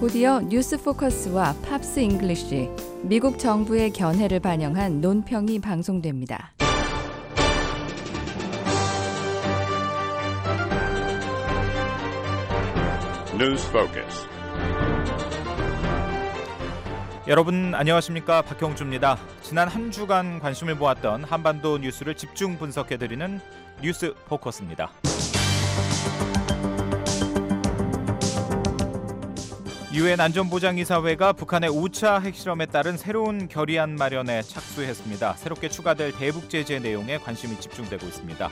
곧이어 뉴스 포커스와 팝스 잉글리쉬, 미국 정부의 견해를 반영한 논평이 방송됩니다. 뉴스 포커스. 여러분 안녕하십니까? 박형주입니다. 지난 한 주간 관심을 모았던 한반도 뉴스를 집중 분석해드리는 뉴스 포커스입니다. 유엔 안전보장이사회가 북한의 5차 핵실험에 따른 새로운 결의안 마련에 착수했습니다. 새롭게 추가될 대북 제재 내용에 관심이 집중되고 있습니다.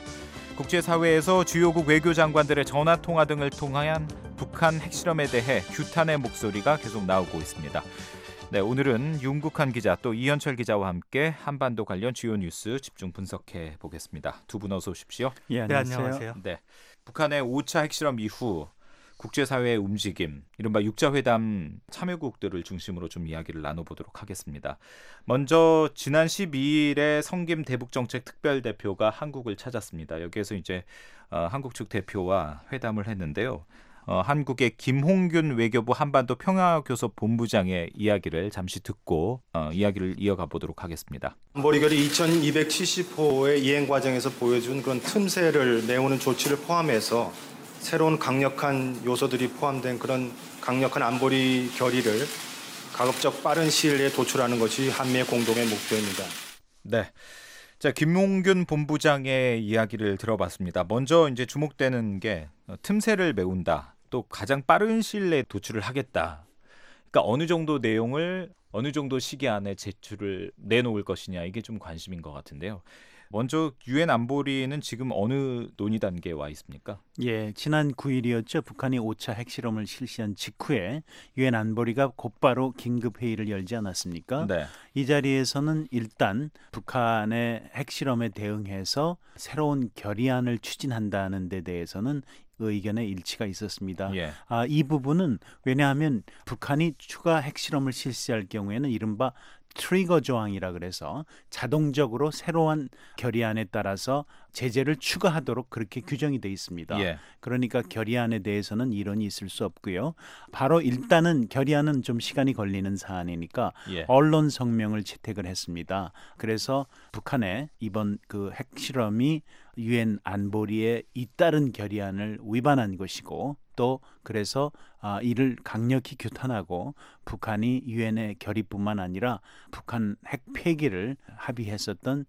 국제사회에서 주요국 외교장관들의 전화통화 등을 통한 북한 핵실험에 대해 규탄의 목소리가 계속 나오고 있습니다. 네, 오늘은 윤국한 기자 또 이현철 기자와 함께 한반도 관련 주요 뉴스 집중 분석해 보겠습니다. 두 분 어서 오십시오. 예, 안녕하세요. 네, 북한의 5차 핵실험 이후 국제사회의 움직임, 이른바 육자회담 참여국들을 중심으로 좀 이야기를 나눠보도록 하겠습니다. 먼저 지난 12일에 성김 대북정책특별대표가 한국을 찾았습니다. 여기에서 이제 한국 측 대표와 회담을 했는데요. 한국의 김홍균 외교부 한반도 평화교섭 본부장의 이야기를 잠시 듣고 이야기를 이어가 보도록 하겠습니다. 안보리결의 2270호의 이행 과정에서 보여준 그런 틈새를 메우는 조치를 포함해서 새로운 강력한 요소들이 포함된 그런 강력한 안보리 결의를 가급적 빠른 시일 내에 도출하는 것이 한미의 공동의 목표입니다. 네. 자, 김홍균 본부장의 이야기를 들어봤습니다. 먼저 이제 주목되는 게 틈새를 메운다. 또 가장 빠른 시일 내에 도출을 하겠다. 그러니까 어느 정도 내용을 어느 정도 시기 안에 제출을 내놓을 것이냐. 이게 좀 관심인 것 같은데요. 먼저 유엔 안보리는 지금 어느 논의 단계에 와 있습니까? 예, 지난 9일이었죠. 북한이 5차 핵실험을 실시한 직후에 유엔 안보리가 곧바로 긴급 회의를 열지 않았습니까? 네. 이 자리에서는 일단 북한의 핵실험에 대응해서 새로운 결의안을 추진한다는 데 대해서는 의견의 일치가 있었습니다. 예. 이 부분은 왜냐하면 북한이 추가 핵실험을 실시할 경우에는 이른바 트리거 조항이라 그래서 자동적으로 새로운 결의안에 따라서 제재를 추가하도록 그렇게 규정이 돼 있습니다. 예. 그러니까 결의안에 대해서는 이론이 있을 수 없고요. 바로 일단은 결의안은 좀 시간이 걸리는 사안이니까 예. 언론 성명을 채택을 했습니다. 그래서 북한의 이번 그 핵실험이 유엔 안보리의 잇따른 결의안을 위반한 것이고 또 그래서 이를 강력히 규탄하고 북한이 유엔의 결의뿐만 아니라 북한 핵 폐기를 합의했었던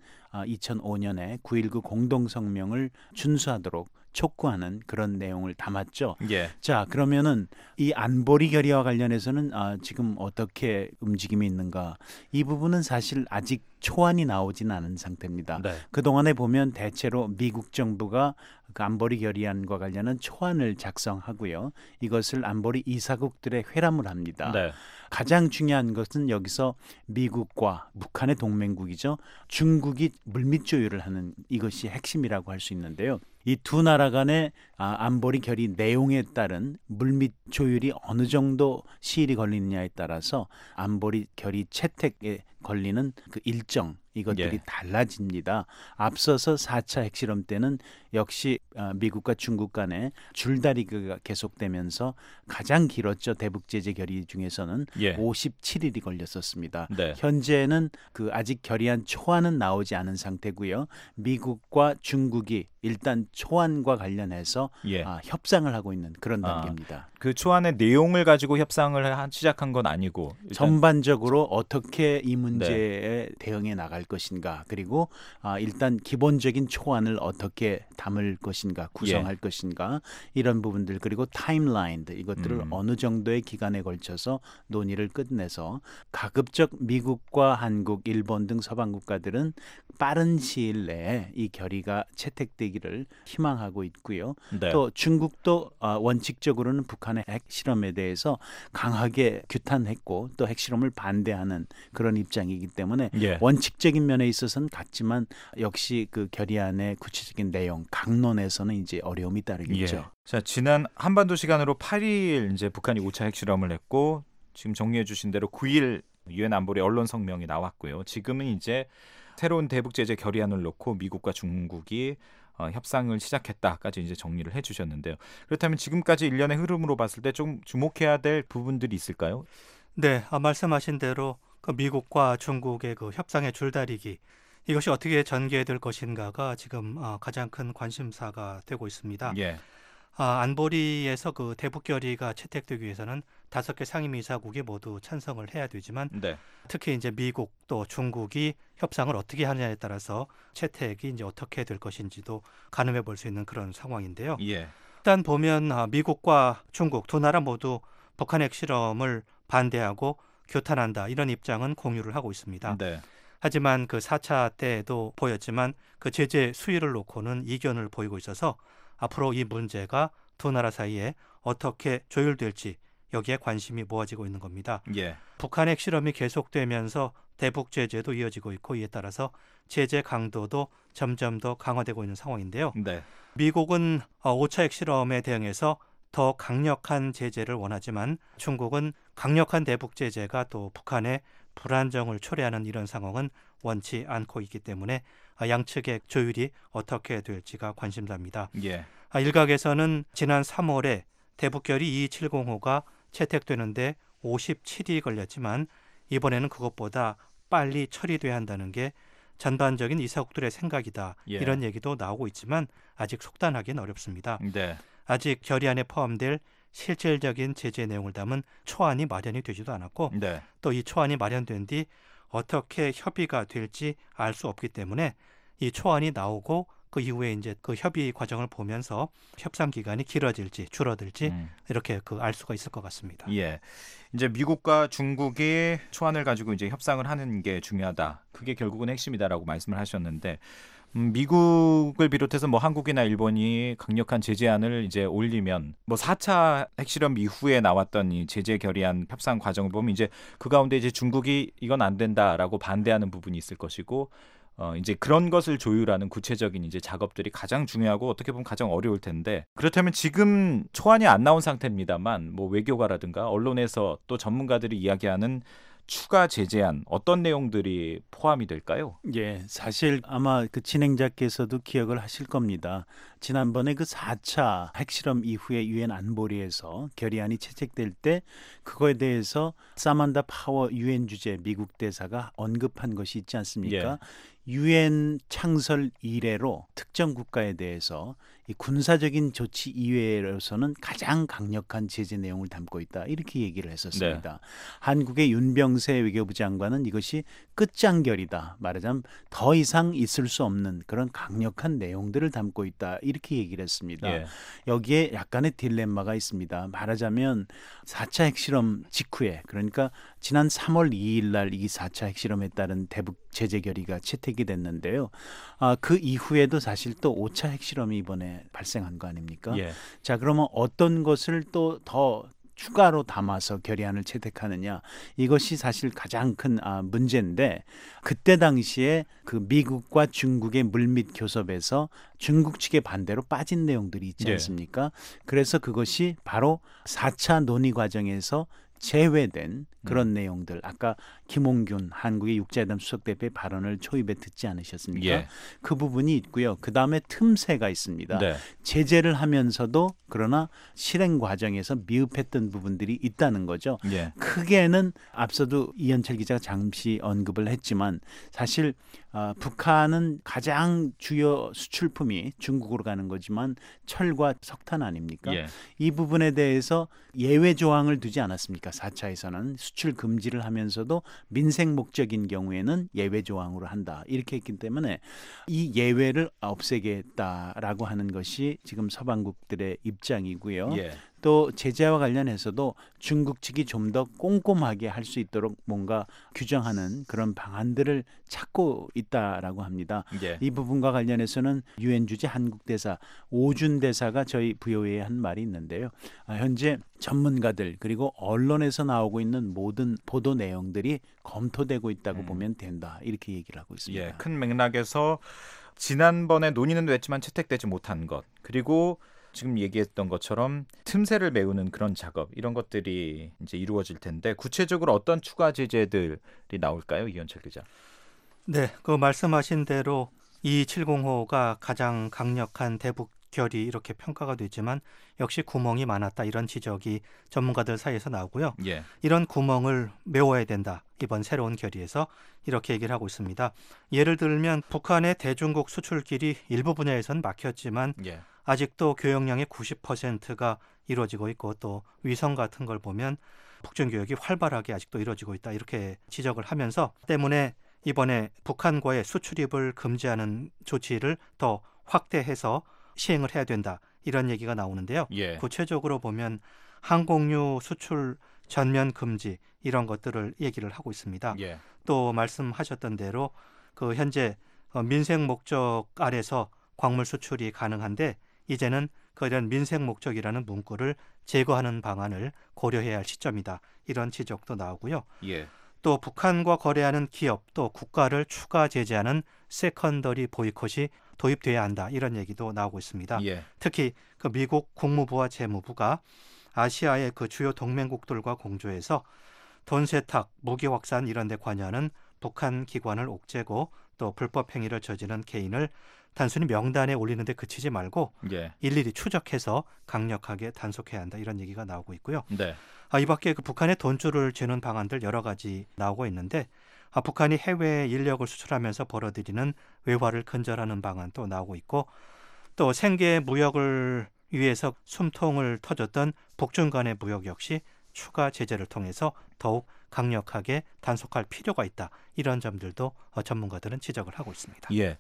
2005년에 9.19 공동성명을 준수하도록 촉구하는 그런 내용을 담았죠. 예. 자, 그러면은 이 안보리 결의와 관련해서는 지금 어떻게 움직임이 있는가? 이 부분은 사실 아직 초안이 나오지는 않은 상태입니다. 네. 그동안에 보면 대체로 미국 정부가 그 안보리 결의안과 관련한 초안을 작성하고요. 이것을 안보리 이사국들의 회람을 합니다. 네. 가장 중요한 것은 여기서 미국과 북한의 동맹국이죠. 중국이 물밑 조율을 하는 이것이 핵심이라고 할 수 있는데요. 이 두 나라 간의 안보리 결의 내용에 따른 물밑 조율이 어느 정도 시일이 걸리느냐에 따라서 안보리 결의 채택에 걸리는 그 일정 이것들이 달라집니다. 앞서서 4차 핵실험 때는 역시 미국과 중국 간의 줄다리기가 계속되면서 가장 길었죠. 대북제재 결의 중에서는 57일이 걸렸었습니다. 네. 현재는 그 아직 결의안 초안은 나오지 않은 상태고요. 미국과 중국이 일단 초안과 관련해서 협상을 하고 있는 그런 단계입니다. 그 초안의 내용을 가지고 협상을 시작한 건 아니고 전반적으로 어떻게 이 문제에 대응해 나갈 것인가 그리고 일단 기본적인 초안을 어떻게 담을 것인가 구성할 것인가 이런 부분들 그리고 타임라인 이것들을 어느 정도의 기간에 걸쳐서 논의를 끝내서 가급적 미국과 한국, 일본 등 서방 국가들은 빠른 시일 내에 이 결의가 채택되기를 희망하고 있고요. 네. 또 중국도 원칙적으로는 북한의 핵실험에 대해서 강하게 규탄했고 또 핵실험을 반대하는 그런 입장이기 때문에 원칙적인 면에 있어서는 같지만 역시 그 결의안의 구체적인 내용, 강론에서는 이제 어려움이 따르겠죠. 자, 지난 한반도 시간으로 8일 이제 북한이 5차 핵실험을 했고 지금 정리해 주신 대로 9일 유엔 안보리 언론 성명이 나왔고요. 지금은 이제 새로운 대북 제재 결의안을 놓고 미국과 중국이 협상을 시작했다까지 이제 정리를 해주셨는데요. 그렇다면 지금까지 일련의 흐름으로 봤을 때 좀 주목해야 될 부분들이 있을까요? 네, 말씀하신 대로 그 미국과 중국의 그 협상의 줄다리기 이것이 어떻게 전개될 것인가가 지금 가장 큰 관심사가 되고 있습니다. 예, 안보리에서 그 대북 결의가 채택되기 위해서는 5개 상임이사국이 모두 찬성을 해야 되지만 네, 특히 이제 미국 또 중국이 협상을 어떻게 하느냐에 따라서 채택이 이제 어떻게 될 것인지도 가늠해 볼 수 있는 그런 상황인데요. 예, 일단 보면 미국과 중국 두 나라 모두 북한 핵실험을 반대하고 규탄한다 이런 입장은 공유를 하고 있습니다. 네, 하지만 그 4차 때에도 보였지만 그 제재 수위를 놓고는 이견을 보이고 있어서 앞으로 이 문제가 두 나라 사이에 어떻게 조율될지 여기에 관심이 모아지고 있는 겁니다. 예, 북한 핵실험이 계속되면서 대북 제재도 이어지고 있고 이에 따라서 제재 강도도 점점 더 강화되고 있는 상황인데요. 네, 미국은 5차 핵실험에 대응해서 더 강력한 제재를 원하지만 중국은 강력한 대북 제재가 또 북한의 불안정을 초래하는 이런 상황은 원치 않고 있기 때문에 양측의 조율이 어떻게 될지가 관심사입니다. 예, 일각에서는 지난 3월에 대북결의 2270호가 채택되는데 57일이 걸렸지만 이번에는 그것보다 빨리 처리돼야 한다는 게 전반적인 이사국들의 생각이다. 예. 이런 얘기도 나오고 있지만 아직 속단하기는 어렵습니다. 네, 아직 결의안에 포함될 실질적인 제재 내용을 담은 초안이 마련이 되지도 않았고 네, 또 이 초안이 마련된 뒤 어떻게 협의가 될지 알 수 없기 때문에 이 초안이 나오고 그 이후에 이제 그 협의 과정을 보면서 협상 기간이 길어질지 줄어들지 이렇게 알 수가 있을 것 같습니다. 예. 이제 미국과 중국이 초안을 가지고 이제 협상을 하는 게 중요하다. 그게 결국은 핵심이다라고 말씀을 하셨는데 미국을 비롯해서 뭐 한국이나 일본이 강력한 제재안을 이제 올리면 뭐 4차 핵실험 이후에 나왔던 이 제재 결의안 협상 과정을 보면 이제 그 가운데 이제 중국이 이건 안 된다라고 반대하는 부분이 있을 것이고 이제 그런 것을 조율하는 구체적인 이제 작업들이 가장 중요하고 어떻게 보면 가장 어려울 텐데 그렇다면 지금 초안이 안 나온 상태입니다만 뭐 외교가라든가 언론에서 또 전문가들이 이야기하는 추가 제재안 어떤 내용들이 포함이 될까요? 예, 사실 아마 그 진행자께서도 기억을 하실 겁니다. 지난번에 그 4차 핵실험 이후에 유엔 안보리에서 결의안이 채택될 때 그거에 대해서 사만다 파워 유엔 주재 미국 대사가 언급한 것이 있지 않습니까? 유엔 창설 이래로 특정 국가에 대해서 이 군사적인 조치 이외로서는 가장 강력한 제재 내용을 담고 있다. 이렇게 얘기를 했었습니다. 한국의 윤병세 외교부 장관은 이것이 끝장결이다. 말하자면 더 이상 있을 수 없는 그런 강력한 내용들을 담고 있다. 이렇게 얘기를 했습니다. 여기에 약간의 딜레마가 있습니다. 말하자면 4차 핵실험 직후에 그러니까 지난 3월 2일 날 이 4차 핵실험에 따른 대북 제재 결의가 채택이 됐는데요. 그 이후에도 사실 또 5차 핵실험이 이번에 발생한 거 아닙니까? 자, 그러면 어떤 것을 또 더 추가로 담아서 결의안을 채택하느냐 이것이 사실 가장 큰 문제인데 그때 당시에 그 미국과 중국의 물밑 교섭에서 중국 측의 반대로 빠진 내용들이 있지 않습니까? 그래서 그것이 바로 4차 논의 과정에서 제외된 그런 내용들 아까 김홍균 한국의 육자회담 수석대표의 발언을 초입에 듣지 않으셨습니까? 그 부분이 있고요. 그다음에 틈새가 있습니다. 제재를 하면서도 그러나 실행 과정에서 미흡했던 부분들이 있다는 거죠. 크게는 앞서도 이현철 기자가 잠시 언급을 했지만 사실 북한은 가장 주요 수출품이 중국으로 가는 거지만 철과 석탄 아닙니까? 이 부분에 대해서 예외 조항을 두지 않았습니까? 4차에서는 수출 금지를 하면서도 민생 목적인 경우에는 예외 조항으로 한다. 이렇게 했기 때문에 이 예외를 없애겠다라고 하는 것이 지금 서방국들의 입장이고요. 또 제재와 관련해서도 중국 측이 좀 더 꼼꼼하게 할 수 있도록 뭔가 규정하는 그런 방안들을 찾고 있다라고 합니다. 이 부분과 관련해서는 유엔 주재 한국 대사 오준 대사가 저희 VOA에 한 말이 있는데요. 현재 전문가들 그리고 언론에서 나오고 있는 모든 보도 내용들이 검토되고 있다고 보면 된다. 이렇게 얘기를 하고 있습니다. 큰 맥락에서 지난번에 논의는 됐지만 채택되지 못한 것 그리고 지금 얘기했던 것처럼 틈새를 메우는 그런 작업 이런 것들이 이제 이루어질 텐데 구체적으로 어떤 추가 제재들이 나올까요, 이현철 기자? 네, 그 말씀하신 대로 이 705가 가장 강력한 대북 결의 이렇게 평가가 됐지만 역시 구멍이 많았다 이런 지적이 전문가들 사이에서 나오고요. 예. 이런 구멍을 메워야 된다. 이번 새로운 결의에서 이렇게 얘기를 하고 있습니다. 예를 들면 북한의 대중국 수출길이 일부 분야에선 막혔지만 예. 아직도 교역량의 90%가 이루어지고 있고 또 위성 같은 걸 보면 북중 교역이 활발하게 아직도 이루어지고 있다. 이렇게 지적을 하면서 때문에 이번에 북한과의 수출입을 금지하는 조치를 더 확대해서 시행을 해야 된다. 이런 얘기가 나오는데요. 예. 구체적으로 보면 항공유 수출 전면 금지 이런 것들을 얘기를 하고 있습니다. 예. 또 말씀하셨던 대로 그 현재 민생 목적 아래서 광물 수출이 가능한데 이제는 그런 민생 목적이라는 문구를 제거하는 방안을 고려해야 할 시점이다. 이런 지적도 나오고요. 예. 또 북한과 거래하는 기업 또 국가를 추가 제재하는 세컨더리 보이콧이 도입돼야 한다. 이런 얘기도 나오고 있습니다. 예. 특히 그 미국 국무부와 재무부가 아시아의 그 주요 동맹국들과 공조해서 돈 세탁, 무기 확산 이런 데 관여하는 북한 기관을 옥죄고 또 불법 행위를 저지른 개인을 단순히 명단에 올리는 데 그치지 말고 예. 일일이 추적해서 강력하게 단속해야 한다. 이런 얘기가 나오고 있고요. 네. 이 밖에 그 북한의 돈줄을 쥐는 방안들 여러 가지 나오고 있는데 북한이 해외에 인력을 수출하면서 벌어들이는 외화를 근절하는 방안도 나오고 있고 또 생계 무역을 위해서 숨통을 터줬던 북중 간의 무역 역시 추가 제재를 통해서 더욱 강력하게 단속할 필요가 있다. 이런 점들도 전문가들은 지적을 하고 있습니다. 예.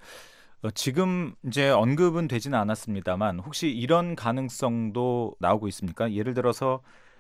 지금 이제 언급은 되지는 않았습니다만 혹시 이런 가능성도 나오고 있습니까? 예를 들어서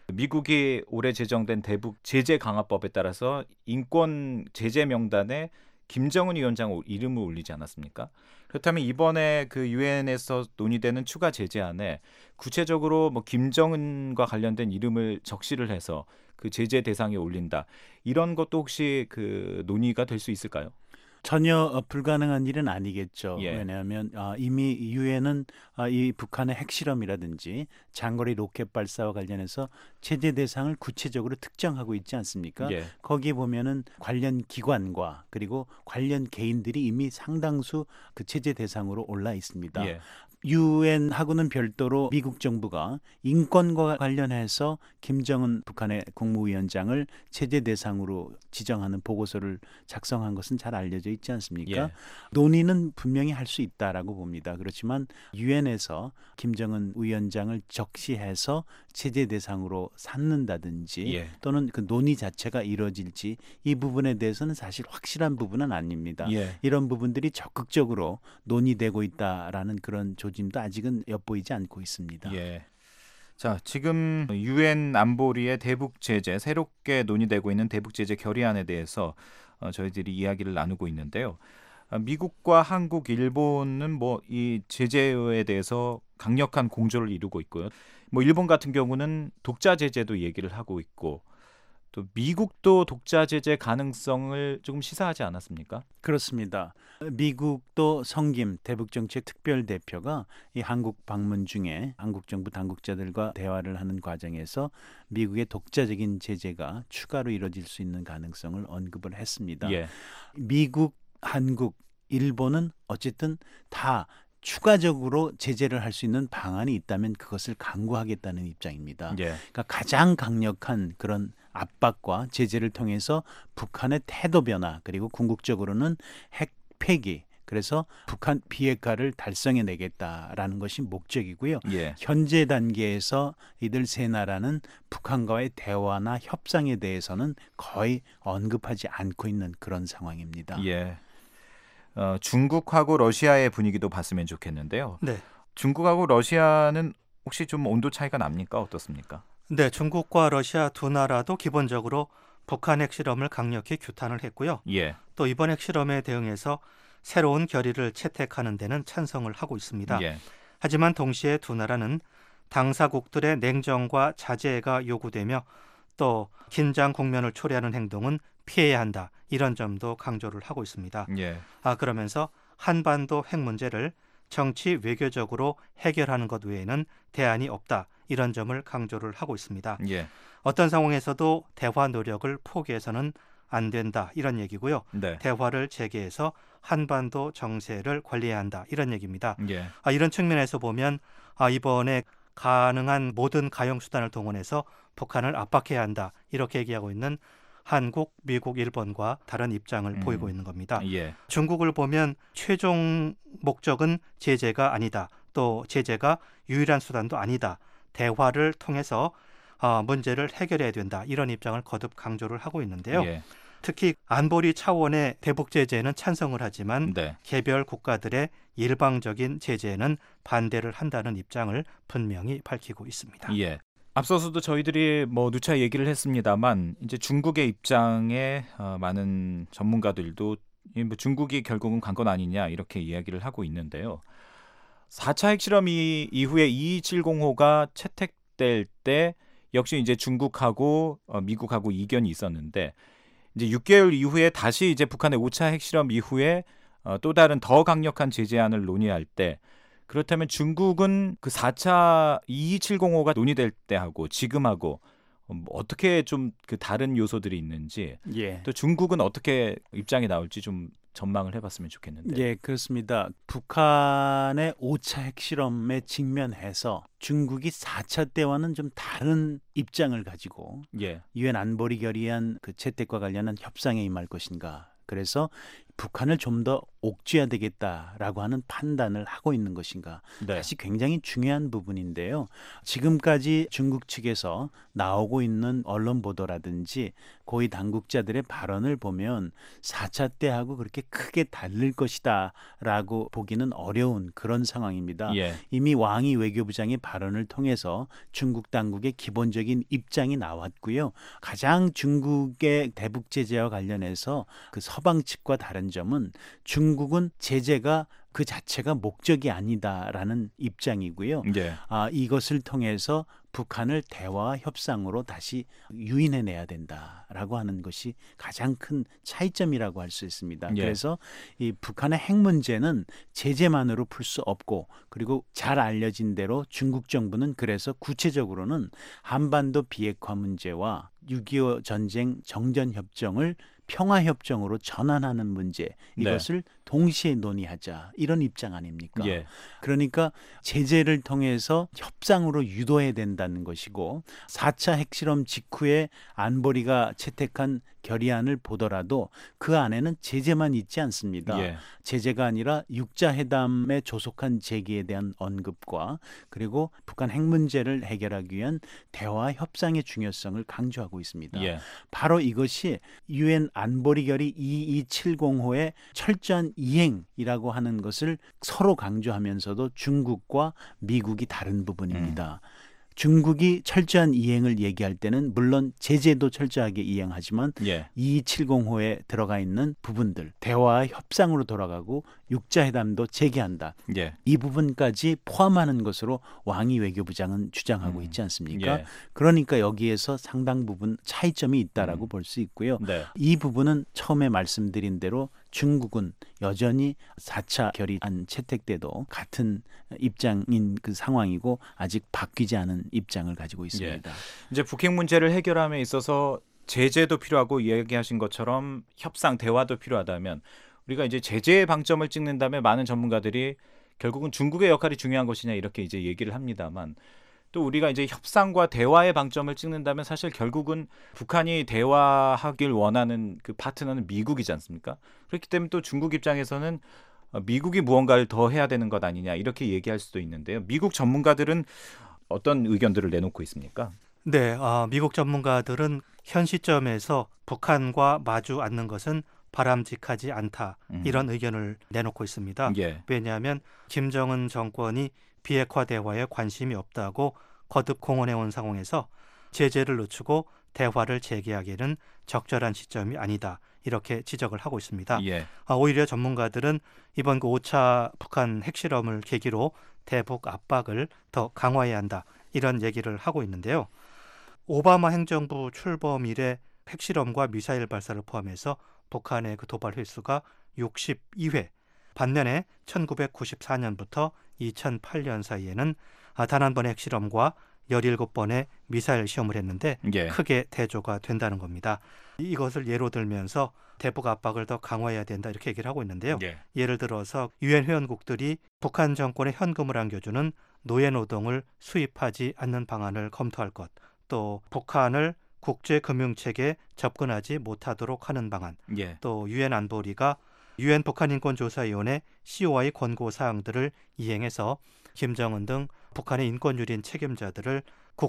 미국이 올해 제정된 대북 제재 강화법에 따라서 인권 제재 명단에 김정은 위원장 이름을 올리지 않았습니까? 그렇다면 이번에 그 유엔에서 논의되는 추가 제재안에 구체적으로 뭐 김정은과 관련된 이름을 적시를 해서 그 제재 대상에 올린다. 이런 것도 혹시 그 논의가 될 수 있을까요? 전혀 불가능한 일은 아니겠죠. 예. 왜냐하면 이미 유엔은 이 북한의 핵실험이라든지 장거리 로켓 발사와 관련해서 제재 대상을 구체적으로 특정하고 있지 않습니까? 예. 거기 보면은 관련 기관과 그리고 관련 개인들이 이미 상당수 그 제재 대상으로 올라 있습니다. 예. 유엔하고는 별도로 미국 정부가 인권과 관련해서 김정은 북한의 국무위원장을 제재 대상으로 지정하는 보고서를 작성한 것은 잘 알려져 있지 않습니까? 예. 논의는 분명히 할 수 있다라고 봅니다. 그렇지만 유엔에서 김정은 위원장을 적시해서 제재 대상으로 삼는다든지 예. 또는 그 논의 자체가 이루어질지 이 부분에 대해서는 사실 확실한 부분은 아닙니다. 예. 이런 부분들이 적극적으로 논의되고 있다라는 그런 조짐도 아직은 엿보이지 않고 있습니다. 예. 자, 지금 유엔 안보리의 대북 제재 새롭게 논의되고 있는 대북 제재 결의안에 대해서 저희들이 이야기를 나누고 있는데요. 미국과 한국, 일본은 뭐 이 제재에 대해서 강력한 공조를 이루고 있고요. 뭐 일본 같은 경우는 독자 제재도 얘기를 하고 있고 또 미국도 독자 제재 가능성을 조금 시사하지 않았습니까? 그렇습니다. 미국도 성김 대북정책 특별대표가 이 한국 방문 중에 한국 정부 당국자들과 대화를 하는 과정에서 미국의 독자적인 제재가 추가로 이뤄질 수 있는 가능성을 언급을 했습니다. 예. 미국, 한국, 일본은 어쨌든 다 추가적으로 제재를 할 수 있는 방안이 있다면 그것을 강구하겠다는 입장입니다. 예. 그러니까 가장 강력한 그런 압박과 제재를 통해서 북한의 태도 변화 그리고 궁극적으로는 핵 폐기 그래서 북한 비핵화를 달성해 내겠다라는 것이 목적이고요. 예. 현재 단계에서 이들 세 나라는 북한과의 대화나 협상에 대해서는 거의 언급하지 않고 있는 그런 상황입니다. 예. 중국하고 러시아의 분위기도 봤으면 좋겠는데요. 네. 중국하고 러시아는 혹시 좀 온도 차이가 납니까? 어떻습니까? 네, 중국과 러시아 두 나라도 기본적으로 북한 핵실험을 강력히 규탄을 했고요. 예. 또 이번 핵실험에 대응해서 새로운 결의를 채택하는 데는 찬성을 하고 있습니다. 예. 하지만 동시에 두 나라는 당사국들의 냉정과 자제가 요구되며 또 긴장 국면을 초래하는 행동은 피해야 한다. 이런 점도 강조를 하고 있습니다. 예. 그러면서 한반도 핵 문제를 정치 외교적으로 해결하는 것 외에는 대안이 없다. 이런 점을 강조를 하고 있습니다. 예. 어떤 상황에서도 대화 노력을 포기해서는 안 된다 이런 얘기고요. 네. 대화를 재개해서 한반도 정세를 관리해야 한다 이런 얘기입니다. 예. 이런 측면에서 보면 이번에 가능한 모든 가용 수단을 동원해서 북한을 압박해야 한다 이렇게 얘기하고 있는 한국, 미국, 일본과 다른 입장을 보이고 있는 겁니다. 예. 중국을 보면 최종 목적은 제재가 아니다. 또 제재가 유일한 수단도 아니다. 대화를 통해서 문제를 해결해야 된다. 이런 입장을 거듭 강조를 하고 있는데요. 예. 특히 안보리 차원의 대북 제재는 찬성을 하지만 네. 개별 국가들의 일방적인 제재에는 반대를 한다는 입장을 분명히 밝히고 있습니다. 예. 앞서서도 저희들이 누차 얘기를 했습니다만 이제 중국의 입장에 많은 전문가들도 중국이 결국은 관건 아니냐 이렇게 이야기를 하고 있는데요. 4차 핵실험 이후에 2270호가 채택될 때 역시 이제 중국하고 미국하고 이견이 있었는데 이제 6개월 이후에 다시 이제 북한의 5차 핵실험 이후에 또 다른 더 강력한 제재안을 논의할 때 그렇다면 중국은 그 4차 2270호가 논의될 때하고 지금하고 어떻게 좀 그 다른 요소들이 있는지 예. 또 중국은 어떻게 입장이 나올지 좀 전망을 해봤으면 좋겠는데. 예, 그렇습니다. 북한의 5차 핵실험에 직면해서 중국이 4차 때와는 좀 다른 입장을 가지고 예. 유엔 안보리 결의안 그 채택과 관련한 협상에 임할 것인가. 그래서 북한을 좀 더 옥죄해야 되겠다라고 하는 판단을 하고 있는 것인가. 네. 사실 굉장히 중요한 부분인데요. 지금까지 중국 측에서 나오고 있는 언론 보도라든지 고위 당국자들의 발언을 보면 4차 때하고 그렇게 크게 다를 것이다라고 보기는 어려운 그런 상황입니다. 예. 이미 왕이 외교부장의 발언을 통해서 중국 당국의 기본적인 입장이 나왔고요. 가장 중국의 대북 제재와 관련해서 그 서방 측과 다른 점은 중국은 제재가 그 자체가 목적이 아니다라는 입장이고요. 예. 이것을 통해서 북한을 대화와 협상으로 다시 유인해내야 된다라고 하는 것이 가장 큰 차이점이라고 할 수 있습니다. 예. 그래서 이 북한의 핵 문제는 제재만으로 풀 수 없고 그리고 잘 알려진 대로 중국 정부는 그래서 구체적으로는 한반도 비핵화 문제와 6.25 전쟁 정전협정을 평화협정으로 전환하는 문제 이것을 동시에 논의하자 이런 입장 아닙니까? 예. 그러니까 제재를 통해서 협상으로 유도해야 된다는 것이고 4차 핵실험 직후에 안보리가 채택한 결의안을 보더라도 그 안에는 제재만 있지 않습니다. 예. 제재가 아니라 6자 회담에 조속한 재개에 대한 언급과 그리고 북한 핵 문제를 해결하기 위한 대화 협상의 중요성을 강조하고 있습니다. 예. 바로 이것이 유엔 안보리 결의 2270호의 철저한 이행이라고 하는 것을 서로 강조하면서도 중국과 미국이 다른 부분입니다. 중국이 철저한 이행을 얘기할 때는 물론 제재도 철저하게 이행하지만 예. 2270호에 들어가 있는 부분들 대화와 협상으로 돌아가고 6자 회담도 재개한다. 예. 이 부분까지 포함하는 것으로 왕이 외교부장은 주장하고 있지 않습니까? 예. 그러니까 여기에서 상당 부분 차이점이 있다라고 볼 수 있고요. 네. 이 부분은 처음에 말씀드린 대로 중국은 여전히 4차 결의안 채택 때도 같은 입장인 그 상황이고 아직 바뀌지 않은 입장을 가지고 있습니다. 이제 북핵 문제를 해결함에 있어서 제재도 필요하고 이야기하신 것처럼 협상 대화도 필요하다면 우리가 이제 제재의 방점을 찍는다면 많은 전문가들이 결국은 중국의 역할이 중요한 것이냐 이렇게 이제 얘기를 합니다만 또 우리가 이제 협상과 대화의 방점을 찍는다면 사실 결국은 북한이 대화하길 원하는 그 파트너는 미국이지 않습니까? 그렇기 때문에 또 중국 입장에서는 미국이 무언가를 더 해야 되는 것 아니냐 이렇게 얘기할 수도 있는데요. 미국 전문가들은 어떤 의견들을 내놓고 있습니까? 네, 미국 전문가들은 현 시점에서 북한과 마주 앉는 것은 바람직하지 않다 이런 의견을 내놓고 있습니다. 예. 왜냐하면 김정은 정권이 비핵화 대화에 관심이 없다고 거듭 공언해온 상황에서 제재를 늦추고 대화를 재개하기에는 적절한 시점이 아니다 이렇게 지적을 하고 있습니다. 예. 오히려 전문가들은 이번 그 5차 북한 핵실험을 계기로 대북 압박을 더 강화해야 한다 이런 얘기를 하고 있는데요. 오바마 행정부 출범 이래 핵실험과 미사일 발사를 포함해서 북한의 그 도발 횟수가 62회, 반면에 1994년부터 2008년 사이에는 단 한 번의 핵실험과 17번의 미사일 시험을 했는데 예. 크게 대조가 된다는 겁니다. 이것을 예로 들면서 대북 압박을 더 강화해야 된다 이렇게 얘기를 하고 있는데요. 예. 예를 들어서 유엔 회원국들이 북한 정권에 현금을 안겨주는 노예 노동을 수입하지 않는 방안을 검토할 것, 또 북한을 국제금융체계에 접근하지 못하도록 하는 방안, 예. 또 유엔 안보리가 유엔 북한인권조사위원회 COI 권고사항들을 이행해서 김정은 등 북한의 인권유린 책임자들을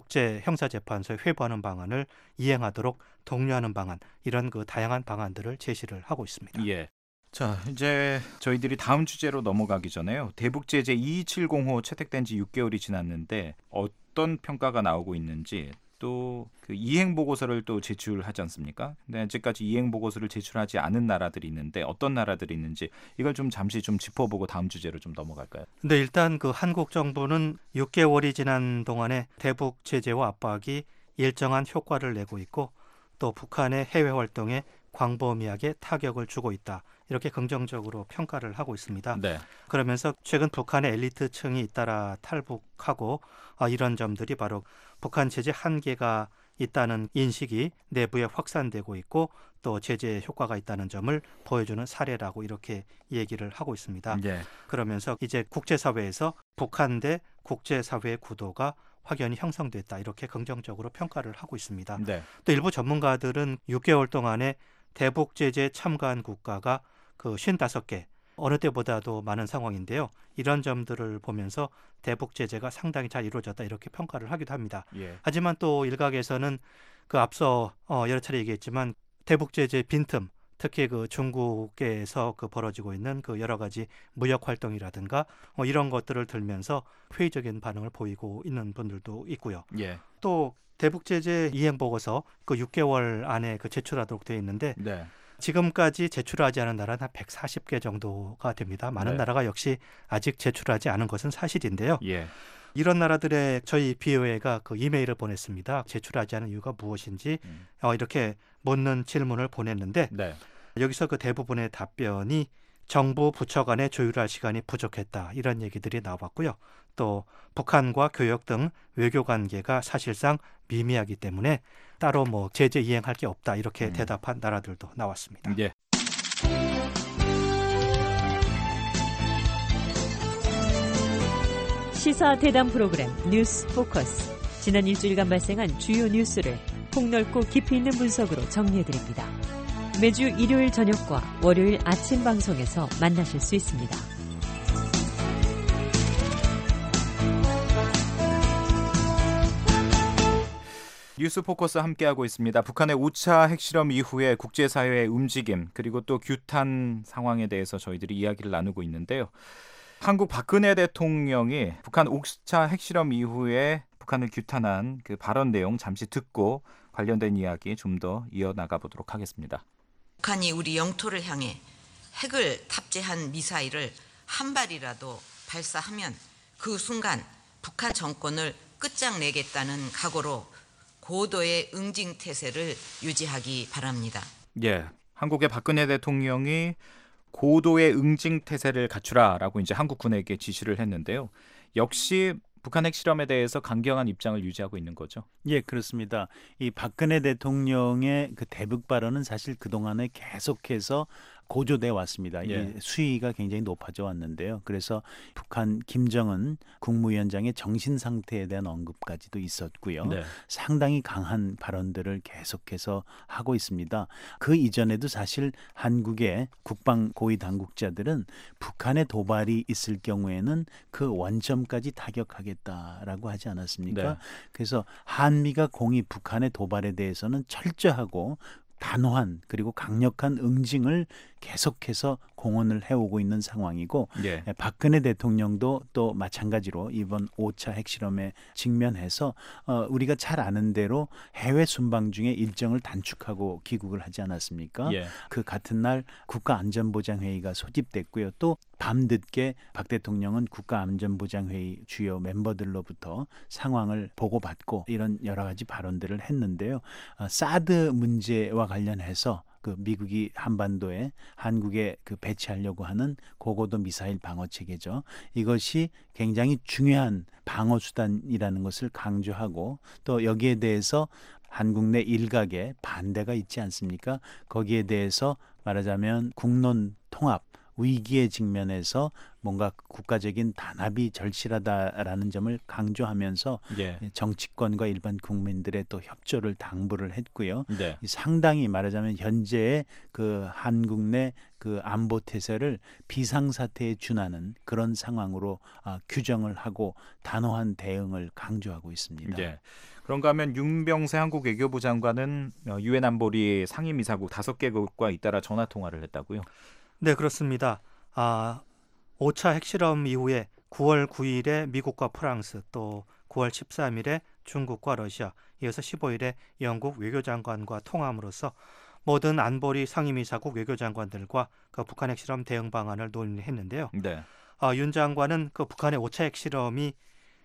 국제형사재판소에 회부하는 방안을 이행하도록 독려하는 방안, 이런 그 다양한 방안들을 제시를 하고 있습니다. 예. 자, 이제 저희들이 다음 주제로 넘어가기 전에요. 대북제재 2270호 채택된 지 6개월이 지났는데 어떤 평가가 나오고 있는지, 또 그 이행 보고서를 또 제출하지 않습니까? 근데 아직까지 이행 보고서를 제출하지 않은 나라들이 있는데 어떤 나라들이 있는지 이걸 좀 잠시 좀 짚어보고 다음 주제로 좀 넘어갈까요? 근데 일단 그 한국 정부는 6개월이 지난 동안에 대북 제재와 압박이 일정한 효과를 내고 있고, 또 북한의 해외 활동에 광범위하게 타격을 주고 있다, 이렇게 긍정적으로 평가를 하고 있습니다. 네. 그러면서 최근 북한의 엘리트층이 잇따라 탈북하고 이런 점들이 바로 북한 제재 한계가 있다는 인식이 내부에 확산되고 있고, 또 제재 효과가 있다는 점을 보여주는 사례라고 이렇게 얘기를 하고 있습니다. 예. 그러면서 이제 국제사회에서 북한 대 국제사회의 구도가 확연히 형성됐다, 이렇게 긍정적으로 평가를 하고 있습니다. 네. 또 일부 전문가들은 6개월 동안에 대북 제재에 참가한 국가가 그 55개, 어느 때보다도 많은 상황인데요. 이런 점들을 보면서 대북 제재가 상당히 잘 이루어졌다, 이렇게 평가를 하기도 합니다. 예. 하지만 또 일각에서는 그 앞서 여러 차례 얘기했지만 대북 제재 빈틈, 특히 그 중국에서 그 벌어지고 있는 그 여러 가지 무역 활동이라든가 이런 것들을 들면서 회의적인 반응을 보이고 있는 분들도 있고요. 예. 또 대북 제재 이행 보고서 그 6개월 안에 그 제출하도록 되어 있는데 네. 지금까지 제출하지 않은 나라는 한 140개 정도가 됩니다. 많은 네. 나라가 역시 아직 제출하지 않은 것은 사실인데요. 예. 이런 나라들의 저희 BOA가 그 이메일을 보냈습니다. 제출하지 않은 이유가 무엇인지 이렇게 묻는 질문을 보냈는데 네. 여기서 그 대부분의 답변이 정부 부처 간에 조율할 시간이 부족했다, 이런 얘기들이 나왔고요. 또 북한과 교역 등 외교 관계가 사실상 미미하기 때문에 따로 뭐 제재 이행할 게 없다, 이렇게 대답한 나라들도 나왔습니다. 예. 시사 대담 프로그램 뉴스 포커스. 지난 일주일간 발생한 주요 뉴스를 폭넓고 깊이 있는 분석으로 정리해드립니다. 매주 일요일 저녁과 월요일 아침 방송에서 만나실 수 있습니다. 뉴스 포커스 함께하고 있습니다. 북한의 5차 핵실험 이후에 국제사회의 움직임, 그리고 또 규탄 상황에 대해서 저희들이 이야기를 나누고 있는데요. 한국 박근혜 대통령이 북한 5차 핵실험 이후에 북한을 규탄한 그 발언 내용 잠시 듣고 관련된 이야기 좀 더 이어나가 보도록 하겠습니다. 북한이 우리 영토를 향해 핵을 탑재한 미사일을 한 발이라도 발사하면 그 순간 북한 정권을 끝장내겠다는 각오로 고도의 응징태세를 유지하기 바랍니다. 예, 한국의 박근혜 대통령이 고도의 응징태세를 갖추라라고 이제 한국군에게 지시를 했는데요. 역시 북한 핵실험에 대해서 강경한 입장을 유지하고 있는 거죠. 예, 그렇습니다. 이 박근혜 대통령의 그 대북 발언은 사실 그동안에 계속해서 고조돼 왔습니다. 예. 이 수위가 굉장히 높아져 왔는데요. 그래서 북한 김정은 국무위원장의 정신 상태에 대한 언급까지도 있었고요. 네. 상당히 강한 발언들을 계속해서 하고 있습니다. 그 이전에도 사실 한국의 국방 고위 당국자들은 북한의 도발이 있을 경우에는 그 원점까지 타격하겠다라고 하지 않았습니까? 네. 그래서 한미가 공이 북한의 도발에 대해서는 철저하고 단호한 그리고 강력한 응징을 계속해서 공언을 해오고 있는 상황이고 예. 박근혜 대통령도 또 마찬가지로 이번 5차 핵실험에 직면해서 우리가 잘 아는 대로 해외 순방 중에 일정을 단축하고 귀국을 하지 않았습니까? 예. 그 같은 날 국가안전보장회의가 소집됐고요. 또 밤늦게 박 대통령은 국가안전보장회의 주요 멤버들로부터 상황을 보고받고 이런 여러 가지 발언들을 했는데요. 사드 문제와 관련해서 그 미국이 한반도에 한국에 그 배치하려고 하는 고고도 미사일 방어 체계죠. 이것이 굉장히 중요한 방어 수단이라는 것을 강조하고 또 여기에 대해서 한국 내 일각의 반대가 있지 않습니까? 거기에 대해서 말하자면 국론 통합 위기의 직면에서 뭔가 국가적인 단합이 절실하다라는 점을 강조하면서 예. 정치권과 일반 국민들의 또 협조를 당부를 했고요. 네. 상당히 말하자면 현재의 그 한국 내 그 안보 태세를 비상사태에 준하는 그런 상황으로 규정을 하고 단호한 대응을 강조하고 있습니다. 네. 그런가 하면 윤병세 한국 외교부 장관은 유엔 안보리 상임이사국 5개국과 잇따라 전화 통화를 했다고요? 네, 그렇습니다. 5차 핵실험 이후에 9월 9일에 미국과 프랑스, 또 9월 13일에 중국과 러시아, 이어서 15일에 영국 외교장관과 통화함으로써 모든 안보리 상임이사국 외교장관들과 그 북한 핵실험 대응 방안을 논의했는데요. 네. 윤 장관은 그 북한의 5차 핵실험이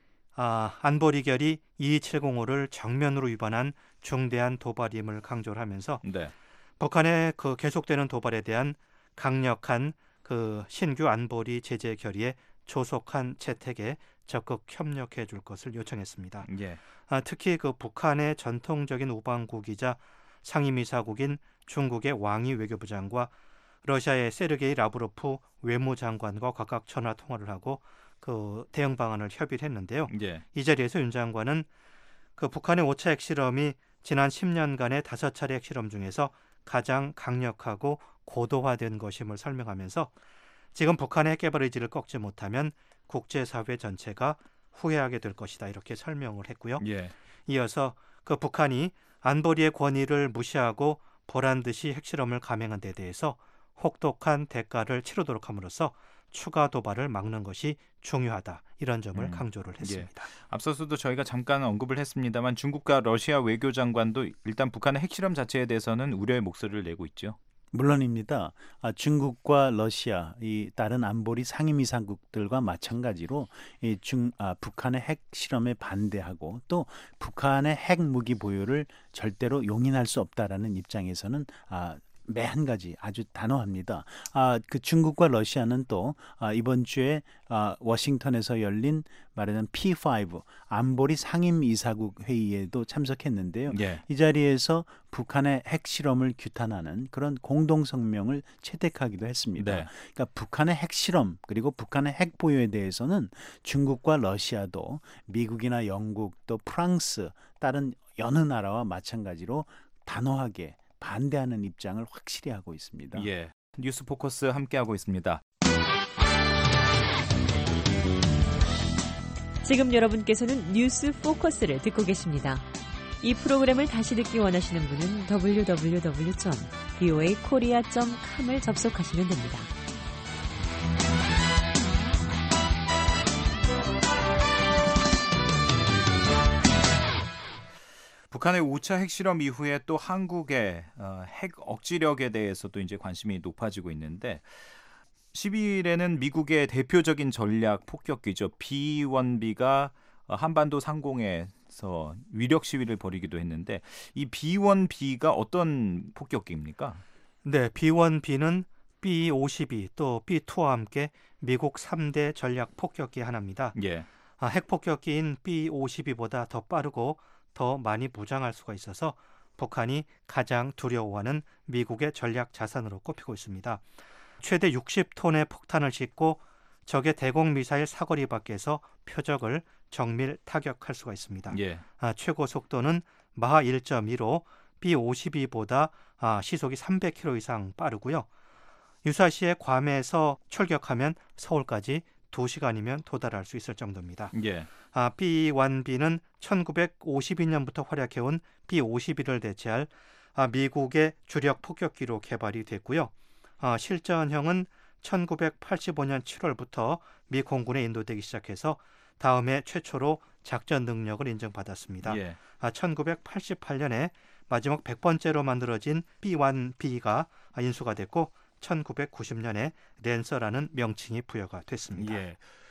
안보리 결의 22705를 정면으로 위반한 중대한 도발임을 강조를 하면서 네. 북한의 그 계속되는 도발에 대한 강력한 그 신규 안보리 제재 결의에 조속한 채택에 적극 협력해 줄 것을 요청했습니다. 예. 특히 그 북한의 전통적인 우방국이자 상임이사국인 중국의 왕이 외교부장과 러시아의 세르게이 라브로프 외무장관과 각각 전화 통화를 하고 그 대응 방안을 협의를 했는데요. 예. 이 자리에서 윤 장관은 그 북한의 5차 핵실험이 지난 10년간의 5차례 핵실험 중에서 가장 강력하고 고도화된 것임을 설명하면서 지금 북한의 핵개발 의지를 꺾지 못하면 국제사회 전체가 후회하게 될 것이다 이렇게 설명을 했고요. 예. 이어서 그 북한이 안보리의 권위를 무시하고 보란듯이 핵실험을 감행한 데 대해서 혹독한 대가를 치르도록 함으로써 추가 도발을 막는 것이 중요하다 이런 점을 강조를 했습니다. 앞서서도 저희가 잠깐 언급을 했습니다만 중국과 러시아 외교장관도 일단 북한의 핵실험 자체에 대해서는 우려의 목소리를 내고 있죠. 물론입니다. 중국과 러시아, 이 다른 안보리 상임이사국들과 마찬가지로 북한의 핵 실험에 반대하고 또 북한의 핵 무기 보유를 절대로 용인할 수 없다라는 입장에서는 매 한 가지 아주 단호합니다. 그 중국과 러시아는 또 이번 주에 워싱턴에서 열린 말하자면 P5 안보리 상임이사국 회의에도 참석했는데요. 예. 이 자리에서 북한의 핵 실험을 규탄하는 그런 공동 성명을 채택하기도 했습니다. 네. 그러니까 북한의 핵 실험 그리고 북한의 핵 보유에 대해서는 중국과 러시아도 미국이나 영국 또 프랑스 다른 여느 나라와 마찬가지로 단호하게 반대하는 입장을 확실히 하고 있습니다. 예. 뉴스 포커스 함께하고 있습니다. 지금 여러분께서는 뉴스 포커스를 듣고 계십니다. 이 프로그램을 다시 듣기 원하시는 분은 www.voakorea.com을 접속하시면 됩니다. 북한의 5차 핵실험 이후에 또 한국의 핵 억지력에 대해서도 이제 관심이 높아지고 있는데 12일에는 미국의 대표적인 전략 폭격기죠. B-1B가 한반도 상공에서 위력 시위를 벌이기도 했는데 이 B-1B가 어떤 폭격기입니까? 네, B-1B는 B-52 또 B-2와 함께 미국 3대 전략 폭격기 하나입니다. 예. 핵 폭격기인 B-52보다 더 빠르고 더 많이 무장할 수가 있어서 북한이 가장 두려워하는 미국의 전략 자산으로 꼽히고 있습니다. 최대 60톤의 폭탄을 싣고 적의 대공 미사일 사거리 밖에서 표적을 정밀 타격할 수가 있습니다. 예. 최고 속도는 마하 1.2로 B-52보다 시속이 300km 이상 빠르고요. 유사시에 괌에서 출격하면 서울까지 2시간이면 도달할 수 있을 정도입니다. 예. B-1B는 1952년부터 활약해온 B-52를 대체할 미국의 주력 폭격기로 개발이 됐고요. 실전형은 1985년 7월부터 미 공군에 인도되기 시작해서 다음해 최초로 작전 능력을 인정받았습니다. 예. 1988년에 마지막 100번째로 만들어진 B-1B가 인수가 됐고 1990년에 랜서라는 명칭이 부여가 됐습니다. 예.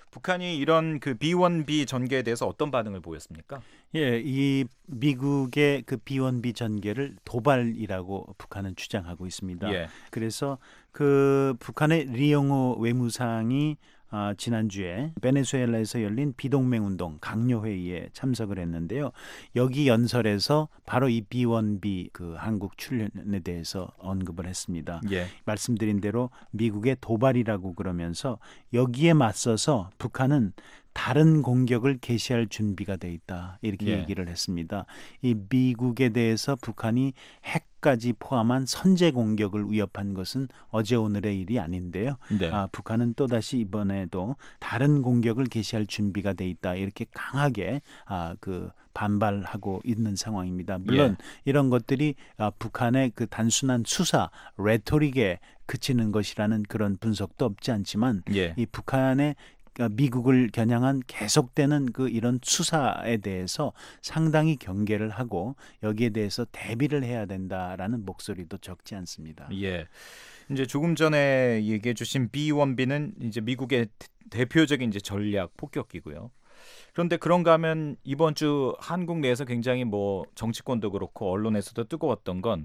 북한이 이런 그 B1B 전개에 대해서 어떤 반응을 보였습니까? 예, 이 미국의 그 B1B 전개를 도발이라고 북한은 주장하고 있습니다. 예. 그래서 그 북한의 리영호 외무상이 지난주에 베네수엘라에서 열린 비동맹 운동 강요회의에 참석을 했는데요. 여기 연설에서 바로 이 B1B 그 한국 출연에 대해서 언급을 했습니다. 예. 말씀드린 대로 미국의 도발이라고 그러면서 여기에 맞서서 북한은 다른 공격을 개시할 준비가 돼 있다. 이렇게 예. 얘기를 했습니다. 이 미국에 대해서 북한이 핵까지 포함한 선제 공격을 위협한 것은 어제 오늘의 일이 아닌데요. 네. 북한은 또다시 이번에도 다른 공격을 개시할 준비가 돼 있다. 이렇게 강하게 그 반발하고 있는 상황입니다. 물론 이런 것들이 북한의 그 단순한 수사, 레토릭에 그치는 것이라는 그런 분석도 없지 않지만 예. 이 북한의 미국을 겨냥한 계속되는 그 이런 수사에 대해서 상당히 경계를 하고 여기에 대해서 대비를 해야 된다라는 목소리도 적지 않습니다. 예. 이제 조금 전에 얘기해 주신 B1B는 이제 미국의 대표적인 이제 전략 폭격기고요. 그런데 그런가 하면 이번 주 한국 내에서 굉장히 뭐 정치권도 그렇고 언론에서도 뜨거웠던 건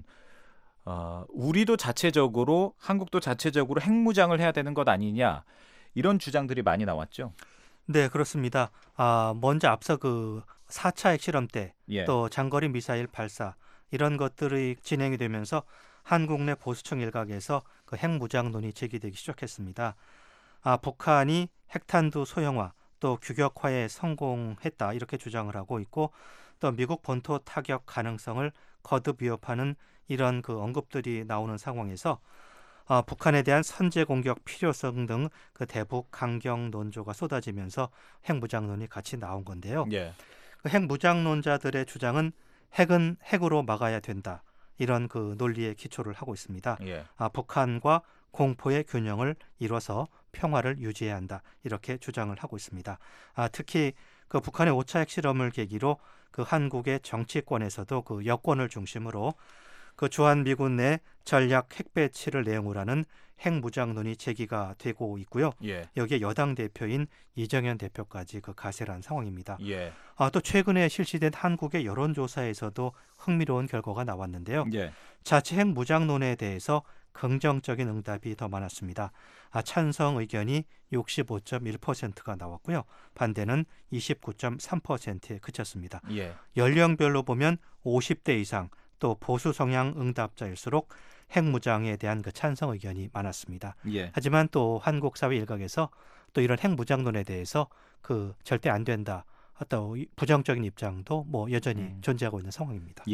우리도 자체적으로 한국도 자체적으로 핵무장을 해야 되는 것 아니냐. 이런 주장들이 많이 나왔죠. 네, 그렇습니다. 먼저 앞서 그 4차 핵실험 때 또 장거리 미사일 발사 이런 것들이 진행이 되면서 한국 내 보수층 일각에서 그 핵무장론이 제기되기 시작했습니다. 북한이 핵탄두 소형화 또 규격화에 성공했다 이렇게 주장을 하고 있고 또 미국 본토 타격 가능성을 거듭 위협하는 이런 그 언급들이 나오는 상황에서 북한에 대한 선제 공격 필요성 등 그 대북 강경 논조가 쏟아지면서 핵무장론이 같이 나온 건데요. 그 핵무장론자들의 주장은 핵은 핵으로 막아야 된다. 이런 그 논리에 기초를 하고 있습니다. 북한과 공포의 균형을 이뤄서 평화를 유지해야 한다. 이렇게 주장을 하고 있습니다. 특히 그 북한의 5차 핵실험을 계기로 그 한국의 정치권에서도 그 여권을 중심으로 그 주한미군 내 전략 핵배치를 내용으로 하는 핵무장론이 제기가 되고 있고요. 여기에 여당 대표인 이정현 대표까지 그 가세한 상황입니다. 또 최근에 실시된 한국의 여론조사에서도 흥미로운 결과가 나왔는데요. 자체 핵무장론에 대해서 긍정적인 응답이 더 많았습니다. 찬성 의견이 65.1%가 나왔고요. 반대는 29.3%에 그쳤습니다. 연령별로 보면 50대 이상 또 보수 성향 응답자일수록 핵무장에 대한 그 찬성 의견이 많았습니다. 하지만 또 한국 사회 일각에서 또 이런 핵무장론에 대해서 그 절대 안 된다. 또 부정적인 입장도 뭐 여전히 존재하고 있는 상황입니다.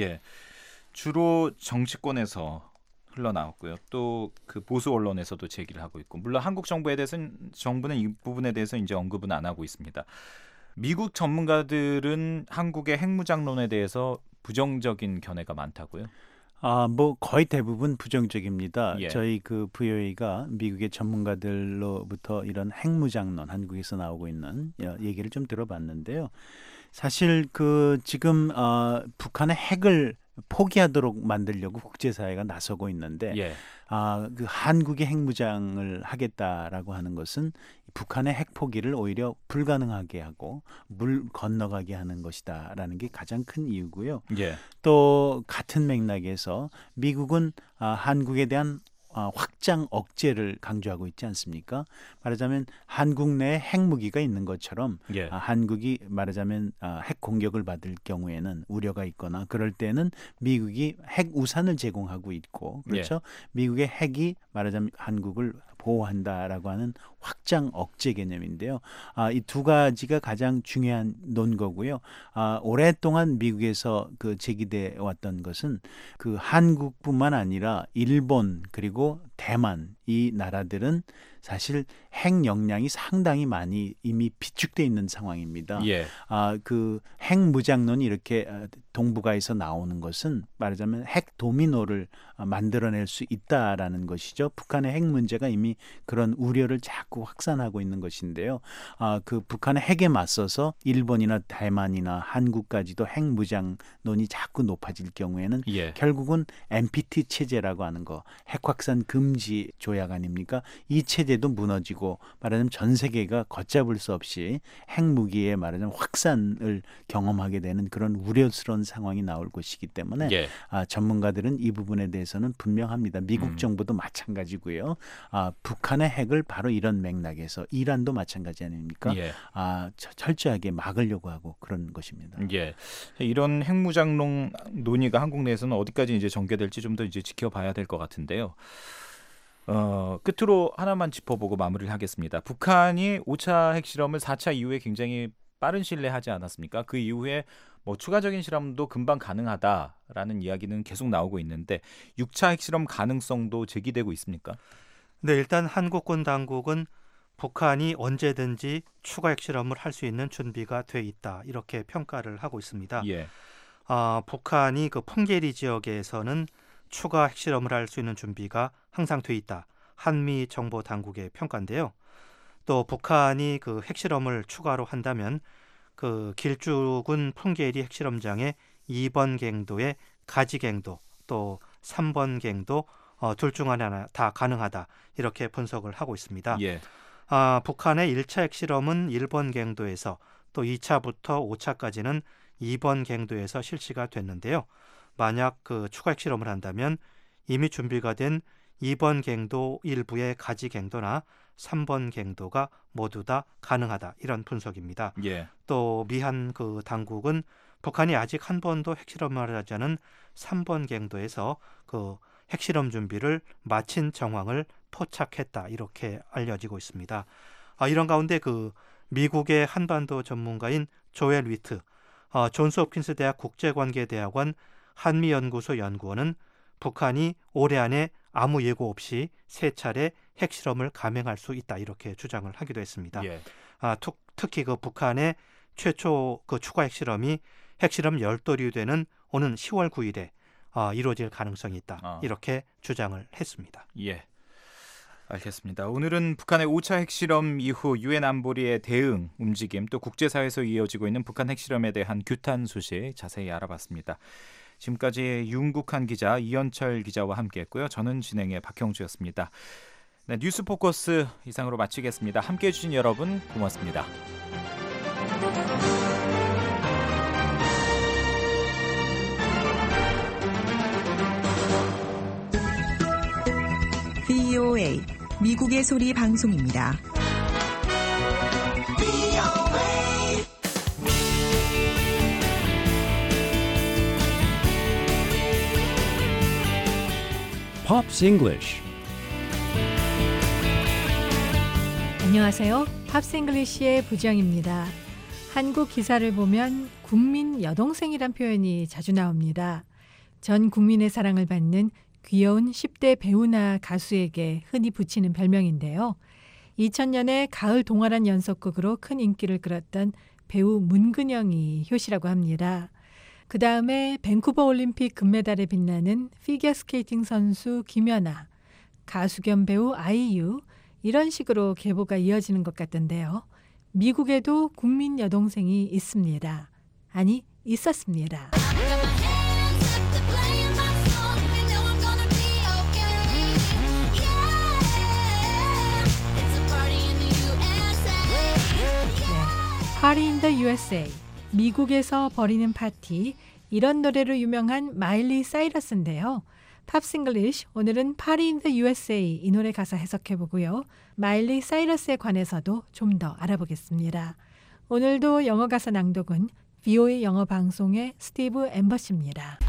주로 정치권에서 흘러나왔고요. 또 그 보수 언론에서도 제기를 하고 있고, 물론 한국 정부는 이 부분에 대해서 이제 언급은 안 하고 있습니다. 미국 전문가들은 한국의 핵무장론에 대해서 부정적인 견해가 많다고요? 뭐 거의 대부분 부정적입니다. 예. 저희 그 VOA가 미국의 전문가들로부터 이런 핵무장론 한국에서 나오고 있는 얘기를 좀 들어봤는데요. 사실 그 지금 북한의 핵을 포기하도록 만들려고 국제사회가 나서고 있는데 예. 그 한국의 핵무장을 하겠다라고 하는 것은 북한의 핵 포기를 오히려 불가능하게 하고 물 건너가게 하는 것이다라는 게 가장 큰 이유고요. 예. 또 같은 맥락에서 미국은 한국에 대한 확장 억제를 강조하고 있지 않습니까? 말하자면 한국 내에 핵무기가 있는 것처럼 예. 한국이 말하자면 핵 공격을 받을 경우에는 우려가 있거나 그럴 때는 미국이 핵 우산을 제공하고 있고 그렇죠? 미국의 핵이 말하자면 한국을 보호한다라고 하는 확장 억제 개념인데요. 이 두 가지가 가장 중요한 논거고요. 오랫동안 미국에서 그 제기돼 왔던 것은 그 한국뿐만 아니라 일본 그리고 대만 이 나라들은 사실 핵 역량이 상당히 많이 이미 비축돼 있는 상황입니다. 예. 그 핵무장론이 이렇게 동북아에서 나오는 것은 말하자면 핵 도미노를 만들어낼 수 있다라는 것이죠. 북한의 핵 문제가 이미 그런 우려를 자꾸 확산하고 있는 것인데요. 그 북한의 핵에 맞서서 일본이나 대만이나 한국까지도 핵무장론이 자꾸 높아질 경우에는 예. 결국은 NPT 체제라고 하는 거, 핵 확산 금지 조약 조약 아닙니까? 이 체제도 무너지고 말하자면 전 세계가 걷잡을 수 없이 핵무기의 말하자면 확산을 경험하게 되는 그런 우려스러운 상황이 나올 것이기 때문에 예. 전문가들은 이 부분에 대해서는 분명합니다. 미국 정부도 마찬가지고요. 북한의 핵을 바로 이런 맥락에서 이란도 마찬가지 아닙니까? 예. 철저하게 막으려고 하고 그런 것입니다. 예. 이런 핵무장론 논의가 한국 내에서는 어디까지 이제 전개될지 좀 더 이제 지켜봐야 될 것 같은데요. 끝으로 하나만 짚어보고 마무리를 하겠습니다. 북한이 5차 핵실험을 4차 이후에 굉장히 빠른 시일 내에 하지 않았습니까? 그 이후에 뭐 추가적인 실험도 금방 가능하다라는 이야기는 계속 나오고 있는데 6차 핵실험 가능성도 제기되고 있습니까? 네, 일단 한국군 당국은 북한이 언제든지 추가 핵실험을 할 수 있는 준비가 돼 있다 이렇게 평가를 하고 있습니다. 예. 북한이 그 풍계리 지역에서는 추가 핵실험을 할 수 있는 준비가 항상 돼 있다. 한미 정보 당국의 평가인데요. 또 북한이 그 핵실험을 추가로 한다면 그 길쭉은 풍계리 핵실험장의 2번 갱도의 가지 갱도 또 3번 갱도 둘 중 하나 다 가능하다 이렇게 분석을 하고 있습니다. 예. 북한의 1차 핵실험은 1번 갱도에서 또 2차부터 5차까지는 2번 갱도에서 실시가 됐는데요. 만약 그 추가 핵실험을 한다면 이미 준비가 된 2번 갱도 일부의 가지 갱도나 3번 갱도가 모두 다 가능하다 이런 분석입니다. 예. 또 미한 그 당국은 북한이 아직 한 번도 핵실험을 하지 않은 3번 갱도에서 그 핵실험 준비를 마친 정황을 포착했다 이렇게 알려지고 있습니다. 이런 가운데 그 미국의 한반도 전문가인 조엘 위트, 존스홉킨스 대학 국제관계대학원 한미연구소 연구원은 북한이 올해 안에 아무 예고 없이 3차례 핵실험을 감행할 수 있다 이렇게 주장을 하기도 했습니다. 예. 특히 그 북한의 최초 그 추가 핵실험이 핵실험 열돌이 되는 오는 10월 9일에 이루어질 가능성이 있다 이렇게 주장을 했습니다. 예. 알겠습니다. 오늘은 북한의 5차 핵실험 이후 유엔 안보리의 대응 움직임 또 국제사회에서 이어지고 있는 북한 핵실험에 대한 규탄 소식 자세히 알아봤습니다. 지금까지 윤국한 기자, 이현철 기자와 함께했고요. 저는 진행의 박형주였습니다. 네, 뉴스 포커스 이상으로 마치겠습니다. 함께해 주신 여러분 고맙습니다. VOA 미국의 소리 방송입니다. Pops English. 안녕하세요. 팝스 잉글리시의 부정입니다. 한국 기사를 보면 국민 여동생이란 표현이 자주 나옵니다. 전 국민의 사랑을 받는 귀여운 10대 배우나 가수에게 흔히 붙이는 별명인데요. 2000년에 가을 동화란 연속극으로 큰 인기를 끌었던 배우 문근영이 효시라고 합니다. 그 다음에 밴쿠버 올림픽 금메달에 빛나는 피겨스케이팅 선수 김연아, 가수 겸 배우 아이유 이런 식으로 계보가 이어지는 것 같던데요. 미국에도 국민 여동생이 있습니다. 아니, 있었습니다. Party in the USA, 미국에서 벌이는 파티, 이런 노래로 유명한 마일리 사이러스인데요. 팝스 잉글리쉬, 오늘은 Party in the USA 이 노래 가사 해석해보고요. 마일리 사이러스에 관해서도 좀 더 알아보겠습니다. 오늘도 영어 가사 낭독은 VOA 영어 방송의 스티브 엠버시입니다.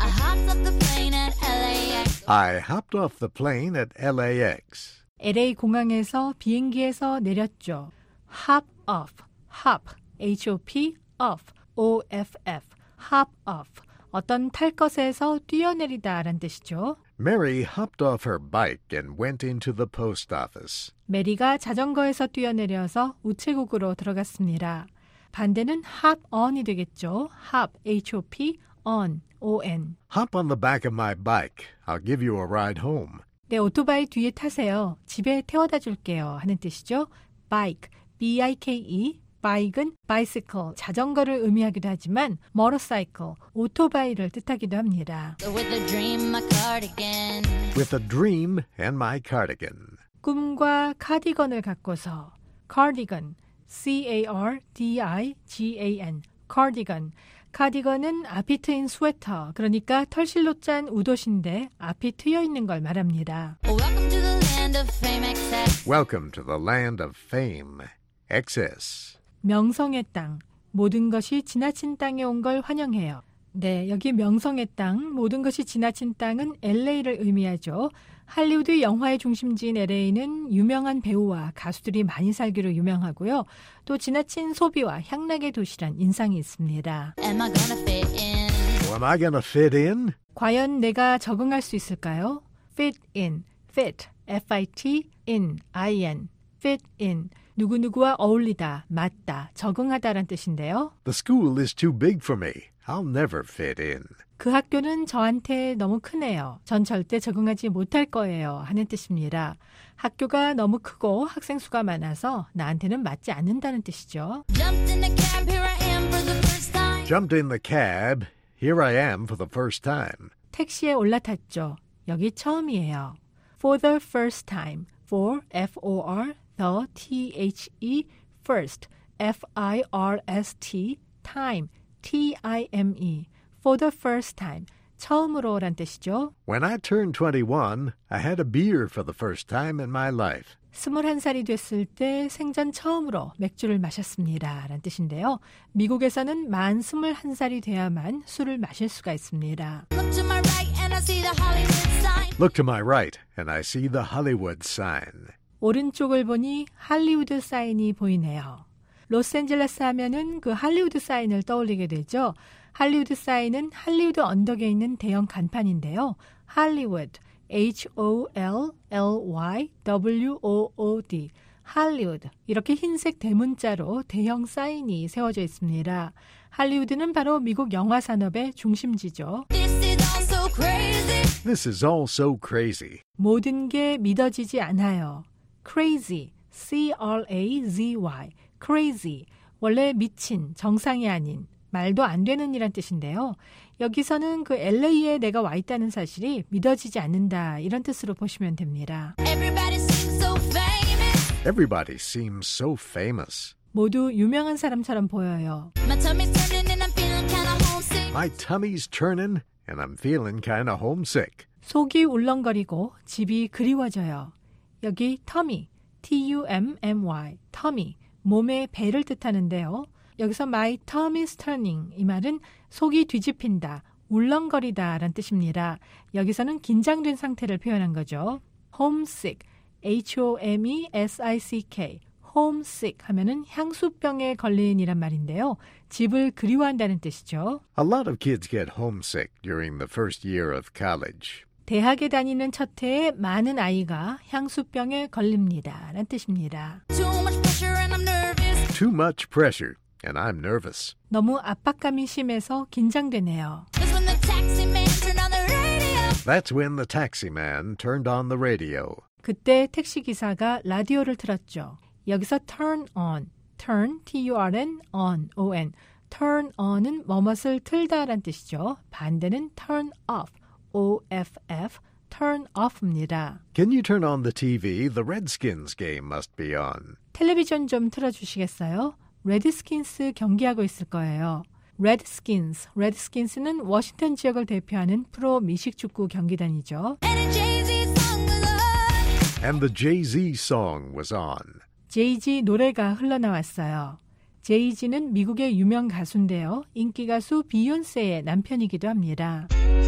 I hopped off the plane at LAX. LA 공항에서 비행기에서 내렸죠. Hop off, hop, H-O-P, off, O-F-F, hop off. 어떤 탈 것에서 뛰어내리다라는 뜻이죠. Mary hopped off her bike and went into the post office. 메리가 자전거에서 뛰어내려서 우체국으로 들어갔습니다. 반대는 hop on이 되겠죠. hop, H-O-P, on, O-N. Hop on the back of my bike. I'll give you a ride home. 내 오토바이 뒤에 타세요. 집에 태워다 줄게요. 하는 뜻이죠. bike, B-I-K-E. bike은 bicycle, 자전거를 의미하기도 하지만 motorcycle, 오토바이를 뜻하기도 합니다. With a dream and my cardigan. 꿈과 카디건을 갖고서 cardigan, C-A-R-D-I-G-A-N, cardigan. 카디건은 앞이 트인 스웨터, 그러니까 털실로 짠 웃옷인데 앞이 트여 있는 걸 말합니다. Welcome to the land of fame, excess. 명성의 땅, 모든 것이 지나친 땅에 온 걸 환영해요. 네, 여기 명성의 땅, 모든 것이 지나친 땅은 LA를 의미하죠. 할리우드 영화의 중심지인 LA는 유명한 배우와 가수들이 많이 살기로 유명하고요. 또 지나친 소비와 향락의 도시란 인상이 있습니다. Am I gonna fit in? 과연 내가 적응할 수 있을까요? fit in, fit, F-I-T, in, I-N, fit in. 누구누구와 어울리다, 맞다, 적응하다란 뜻인데요. The school is too big for me. I'll never fit in. 그 학교는 저한테 너무 크네요. 전 절대 적응하지 못할 거예요. 하는 뜻입니다. 학교가 너무 크고 학생 수가 많아서 나한테는 맞지 않는다는 뜻이죠. Jumped in the cab. Here I am for the first time. 택시에 올라탔죠. 여기 처음이에요. For the first time. For, F-O-R, the, T-H-E, first, F-I-R-S-T, time, T-I-M-E. For the first time, 처음으로란 뜻이죠. When I turned 21, I had a beer for the first time in my life. 21살이 됐을 때 생전 처음으로 맥주를 마셨습니다. 라는 뜻인데요. 미국에서는 만 21살이 돼야만 술을 마실 수가 있습니다. Look to my right, and I see the Hollywood sign. 오른쪽을 보니 할리우드 사인이 보이네요. 로스앤젤레스 하면은 그 할리우드 사인을 떠올리게 되죠. 할리우드 사인은 할리우드 언덕에 있는 대형 간판인데요. 할리우드, H-O-L-L-Y-W-O-O-D, 할리우드. 이렇게 흰색 대문자로 대형 사인이 세워져 있습니다. 할리우드는 바로 미국 영화 산업의 중심지죠. This is all so crazy. 모든 게 믿어지지 않아요. Crazy, C-R-A-Z-Y, crazy. 원래 미친, 정상이 아닌, 말도 안 되는 이란 뜻인데요. 여기서는 그 LA에 내가 와 있다는 사실이 믿어지지 않는다 이런 뜻으로 보시면 됩니다. Everybody seems so famous. 모두 유명한 사람처럼 보여요. My tummy's turning and I'm feeling kind of homesick. 속이 울렁거리고 집이 그리워져요. 여기 tummy, T-U-M-M-Y, tummy, 몸의 배를 뜻하는데요. 여기서 my tummy's turning, 이 말은 속이 뒤집힌다, 울렁거리다 라는 뜻입니다. 여기서는 긴장된 상태를 표현한 거죠. homesick, H-O-M-E-S-I-C-K, homesick 하면은 향수병에 걸린이란 말인데요. 집을 그리워한다는 뜻이죠. A lot of kids get homesick during the first year of college. 대학에 다니는 첫 해에 많은 아이가 향수병에 걸립니다. 라는 뜻입니다. Too much pressure and I'm nervous. 너무 압박감이 심해서 긴장되네요. That's when the taxi man turned on the radio. 그때 택시기사가 라디오를 틀었죠. 여기서 turn on, turn, T-U-R-N, on, O-N. turn on은 뭐뭇을 틀다란 뜻이죠. 반대는 turn off, O-F-F, turn off입니다. Can you turn on the TV? The Redskins game must be on. 텔레비전 좀 틀어주시겠어요? 레드스킨스 경기하고 있을 거예요. 레드스킨스는 워싱턴 지역을 대표하는 프로 미식축구 경기단이죠. And the Jay-Z song was on. Jay-Z 노래가 흘러나왔어요. Jay-Z는 미국의 유명 가수인데요. 인기 가수 비욘세의 남편이기도 합니다.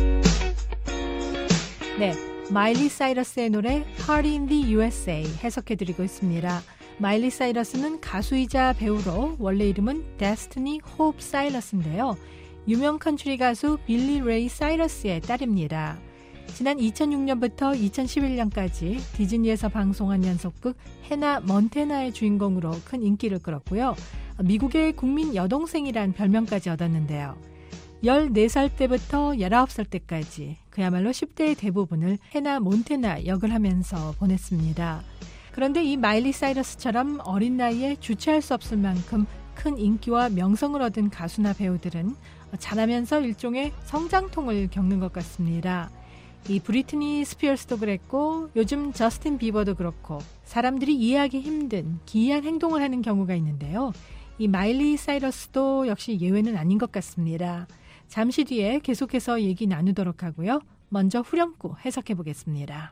네, 마일리 사이러스의 노래 Party in the USA 해석해드리고 있습니다. 마일리 사이러스는 가수이자 배우로 원래 이름은 데스티니 호흡 사이러스인데요. 유명 컨트리 가수 빌리 레이 사이러스의 딸입니다. 지난 2006년부터 2011년까지 디즈니에서 방송한 연속극 해나 몬테나의 주인공으로 큰 인기를 끌었고요. 미국의 국민 여동생이란 별명까지 얻었는데요. 14살 때부터 19살 때까지 그야말로 10대의 대부분을 해나 몬테나 역을 하면서 보냈습니다. 그런데 이 마일리 사이러스처럼 어린 나이에 주체할 수 없을 만큼 큰 인기와 명성을 얻은 가수나 배우들은 자라면서 일종의 성장통을 겪는 것 같습니다. 이 브리트니 스피어스도 그랬고 요즘 저스틴 비버도 그렇고 사람들이 이해하기 힘든 기이한 행동을 하는 경우가 있는데요. 이 마일리 사이러스도 역시 예외는 아닌 것 같습니다. 잠시 뒤에 계속해서 얘기 나누도록 하고요. 먼저 후렴구 해석해 보겠습니다.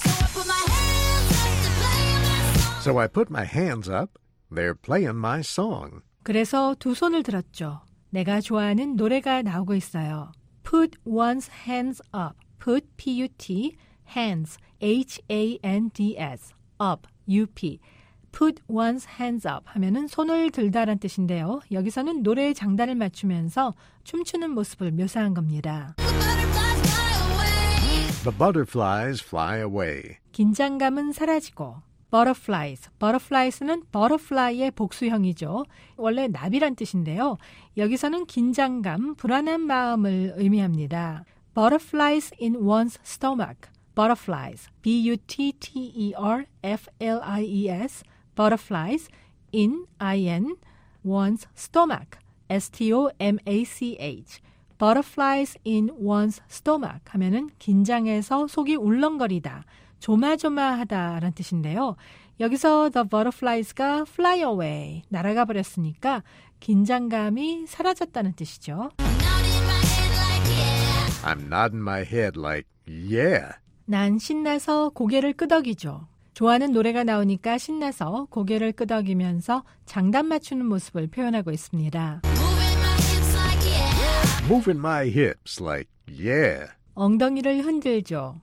So I put my hands up. They're playing my song. 그래서 두 손을 들었죠. 내가 좋아하는 노래가 나오고 있어요. Put one's hands up. Put, P-U-T, hands, H-A-N-D-S, up, U-P. Put one's hands up 하면은 손을 들다란 뜻인데요. 여기서는 노래의 장단을 맞추면서 춤추는 모습을 묘사한 겁니다. The butterflies fly away. 긴장감은 사라지고 butterflies, butterflies는 butterfly의 복수형이죠. 원래 나비란 뜻인데요. 여기서는 긴장감, 불안한 마음을 의미합니다. Butterflies in one's stomach. Butterflies, B-U-T-T-E-R-F-L-I-E-S, butterflies in I-N, one's stomach, S-T-O-M-A-C-H. Butterflies in one's stomach 하면은 긴장해서 속이 울렁거리다, 조마조마하다라는 뜻인데요. 여기서 the butterflies가 fly away, 날아가 버렸으니까 긴장감이 사라졌다는 뜻이죠. I'm nodding my head like, yeah. 난 신나서 고개를 끄덕이죠. 좋아하는 노래가 나오니까 신나서 고개를 끄덕이면서 장단 맞추는 모습을 표현하고 있습니다. Moving my hips like, yeah. 엉덩이를 흔들죠.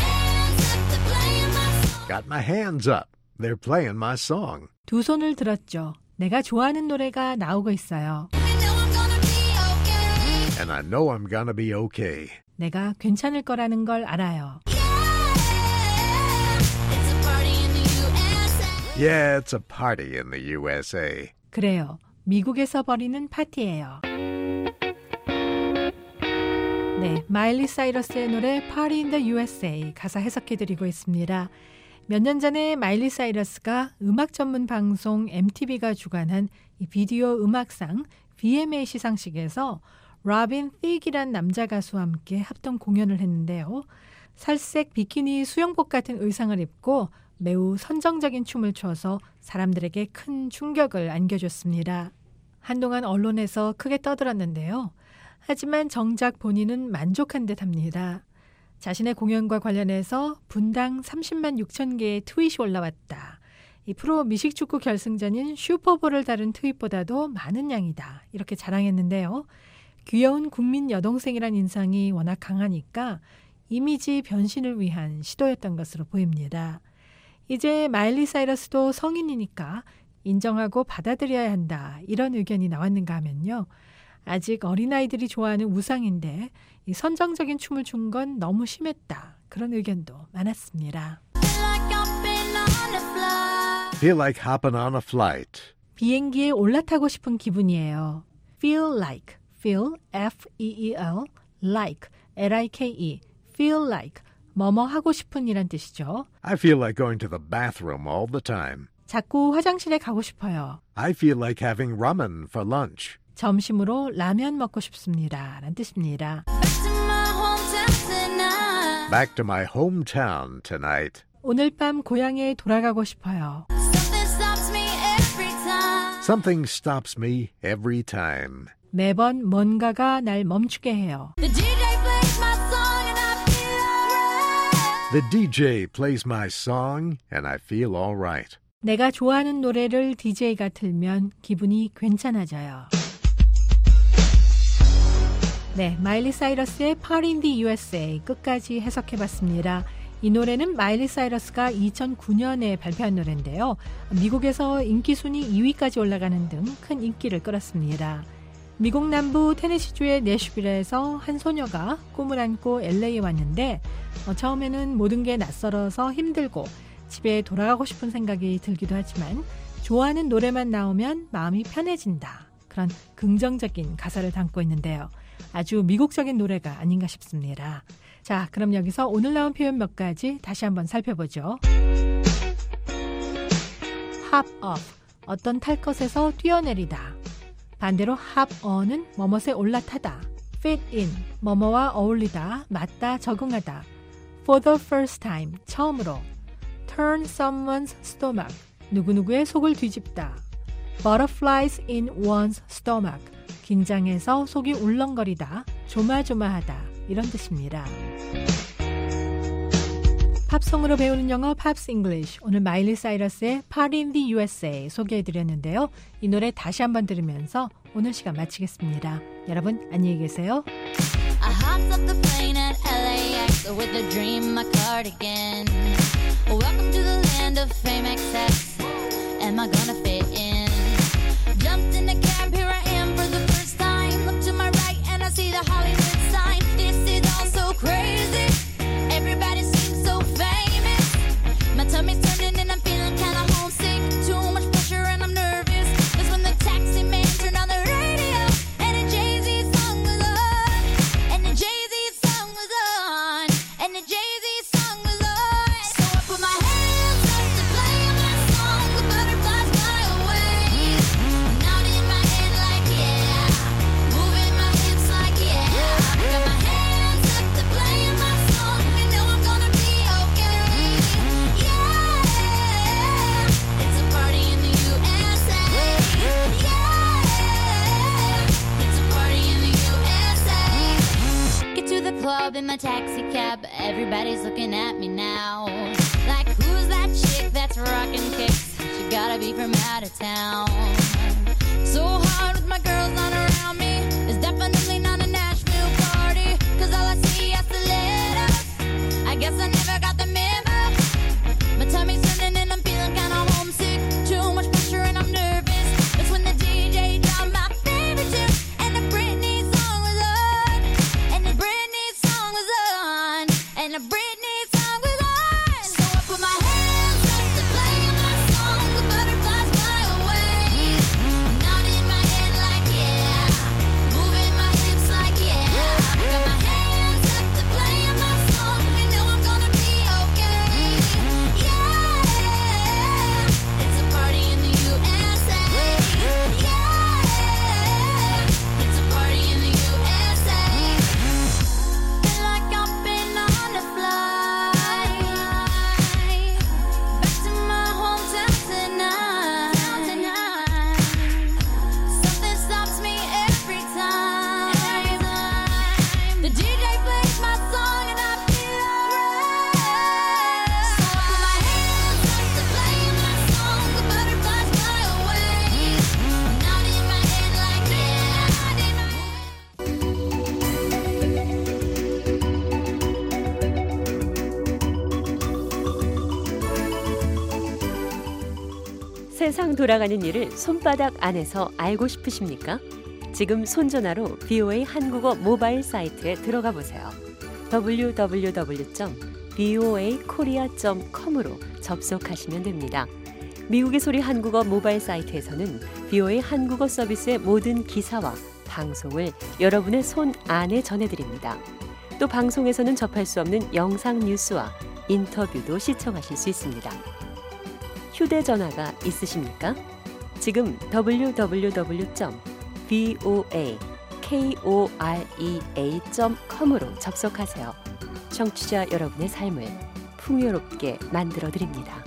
Got my hands up. They're playing my song. 두 손을 들었죠. 내가 좋아하는 노래가 나오고 있어요. And I know I'm gonna be okay. 내가 괜찮을 거라는 걸 알아요. Yeah, it's a party in the USA. 그래요. 미국에서 벌이는 파티예요. 네, 마일리 사이러스의 노래 Party in the USA 가사 해석해드리고 있습니다. 몇 년 전에 마일리 사이러스가 음악 전문 방송 MTV가 주관한 이 비디오 음악상 VMA 시상식에서 로빈 틱이란 남자 가수와 함께 합동 공연을 했는데요. 살색 비키니 수영복 같은 의상을 입고 매우 선정적인 춤을 춰서 사람들에게 큰 충격을 안겨줬습니다. 한동안 언론에서 크게 떠들었는데요. 하지만 정작 본인은 만족한 듯합니다. 자신의 공연과 관련해서 분당 30만 6천 개의 트윗이 올라왔다. 이 프로 미식축구 결승전인 슈퍼볼을 다룬 트윗보다도 많은 양이다. 이렇게 자랑했는데요. 귀여운 국민 여동생이란 인상이 워낙 강하니까 이미지 변신을 위한 시도였던 것으로 보입니다. 이제 마일리 사이러스도 성인이니까 인정하고 받아들여야 한다. 이런 의견이 나왔는가 하면요. 아직 어린아이들이 좋아하는 우상인데 이 선정적인 춤을 춘 건 너무 심했다. 그런 의견도 많았습니다. Feel like hopping on a flight. 비행기에 올라타고 싶은 기분이에요. Feel like, feel, F-E-E-L, like, L-I-K-E, feel like, 뭐뭐 하고 싶은 이란 뜻이죠. I feel like going to the bathroom all the time. 자꾸 화장실에 가고 싶어요. I feel like having ramen for lunch. 점심으로 라면 먹고 싶습니다. 라는 뜻입니다. Back to my hometown tonight. 오늘 밤 고향에 돌아가고 싶어요. Something stops me every time. 매번 뭔가가 날 멈추게 해요. The DJ plays my song and I feel all right. 내가 좋아하는 노래를 DJ가 틀면 기분이 괜찮아져요. 네, 마일리 사이러스의 Party in the USA 끝까지 해석해봤습니다. 이 노래는 마일리 사이러스가 2009년에 발표한 노래인데요. 미국에서 인기 순위 2위까지 올라가는 등 큰 인기를 끌었습니다. 미국 남부 테네시주의 내슈빌에서 한 소녀가 꿈을 안고 LA에 왔는데 처음에는 모든 게 낯설어서 힘들고 집에 돌아가고 싶은 생각이 들기도 하지만 좋아하는 노래만 나오면 마음이 편해진다. 그런 긍정적인 가사를 담고 있는데요. 아주 미국적인 노래가 아닌가 싶습니다. 자, 그럼 여기서 오늘 나온 표현 몇 가지 다시 한번 살펴보죠. hop off, 어떤 탈 것에서 뛰어내리다. 반대로 hop on은 뭐뭇에 올라타다. fit in, 뭐뭐와 어울리다, 맞다, 적응하다. For the first time, 처음으로. Turn someone's stomach, 누구누구의 속을 뒤집다. Butterflies in one's stomach, 긴장해서 속이 울렁거리다, 조마조마하다 이런 뜻입니다. 팝송으로 배우는 영어 팝스 잉글리쉬. 오늘 마일리 사이러스의 Party in the USA 소개해드렸는데요. 이 노래 다시 한번 들으면서 오늘 시간 마치겠습니다. 여러분 안녕히 계세요. I hopped up the plane at LAX with a dream, my cardigan. Welcome to the land of fame excess. Am I gonna fit in? Jumped in the cab, here I am for the first time. Look to my right and I see the Hollywood sign. This is all so crazy. Everybody seems so famous. My tummy's turning and I'm feeling kinda homesick. Too much pressure and I'm nervous. That's when the taxi man turned on the radio and a Jay-Z song was on. And the Jay-Z song was on. And the Jay-Z song was on. So I put my hands up to play my song. The butterflies fly away. Nodding my head like yeah. Moving my hips like yeah. Got my hands up to play my song. You know I'm gonna be okay. Yeah. It's a party in the USA. Yeah. It's a party in the USA. Get to the club in my taxi cab. Everybody's looking at me now. Like, who's that chick that's rockin' kicks? She gotta be from out of town. So hard with my girls not around me. It's definitely not a Nashville party. Cause all I see is the letters. I guess I never got the memo. My tummy's turning and I'm feeling kinda homesick. Too much pressure and I'm nervous. That's when the DJ dropped my favorite tune. And the Britney song was on. And the Britney song was on. And the Britney song was on. So I put my hands up to play my song. The butterflies fly away. Nodding my head like yeah. Moving my hips like yeah. Got my hands up to play my song. You know I'm gonna be okay. Yeah. It's a party in the USA. Yeah. It's a party in the USA. Feel like I've been on a flight back to my hometown tonight. Something stops me every time. The DJ plays my song and I feel alright. So I put my hands up to play my song. The butterflies fly away. Nodding my head like yeah. 세상 돌아가는 일을 손바닥 안에서 알고 싶으십니까? 지금 손전화로 VOA 한국어 모바일 사이트에 들어가 보세요. www.voakorea.com으로 접속하시면 됩니다. 미국의 소리 한국어 모바일 사이트에서는 VOA 한국어 서비스의 모든 기사와 방송을 여러분의 손 안에 전해드립니다. 또 방송에서는 접할 수 없는 영상 뉴스와 인터뷰도 시청하실 수 있습니다. 휴대전화가 있으십니까? 지금 www.voakorea.com으로 접속하세요. 청취자 여러분의 삶을 풍요롭게 만들어드립니다.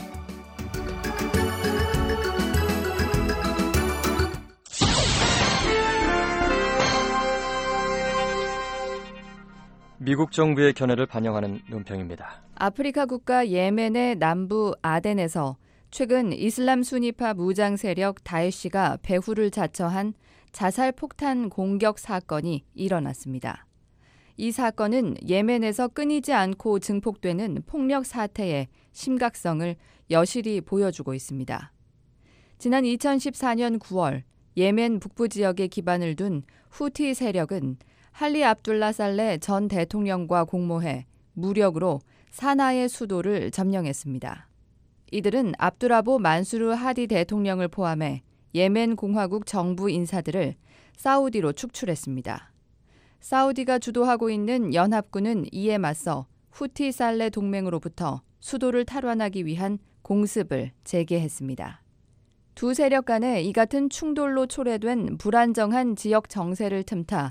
미국 정부의 견해를 반영하는 논평입니다. 아프리카 국가 예멘의 남부 아덴에서 최근 이슬람 수니파 무장 세력 다에시가 배후를 자처한 자살 폭탄 공격 사건이 일어났습니다. 이 사건은 예멘에서 끊이지 않고 증폭되는 폭력 사태의 심각성을 여실히 보여주고 있습니다. 지난 2014년 9월 예멘 북부 지역에 기반을 둔 후티 세력은 할리 압둘라 살레 전 대통령과 공모해 무력으로 사나의 수도를 점령했습니다. 이들은 압두라보 만수르 하디 대통령을 포함해 예멘 공화국 정부 인사들을 사우디로 축출했습니다. 사우디가 주도하고 있는 연합군은 이에 맞서 후티 살레 동맹으로부터 수도를 탈환하기 위한 공습을 재개했습니다. 두 세력 간에 이 같은 충돌로 초래된 불안정한 지역 정세를 틈타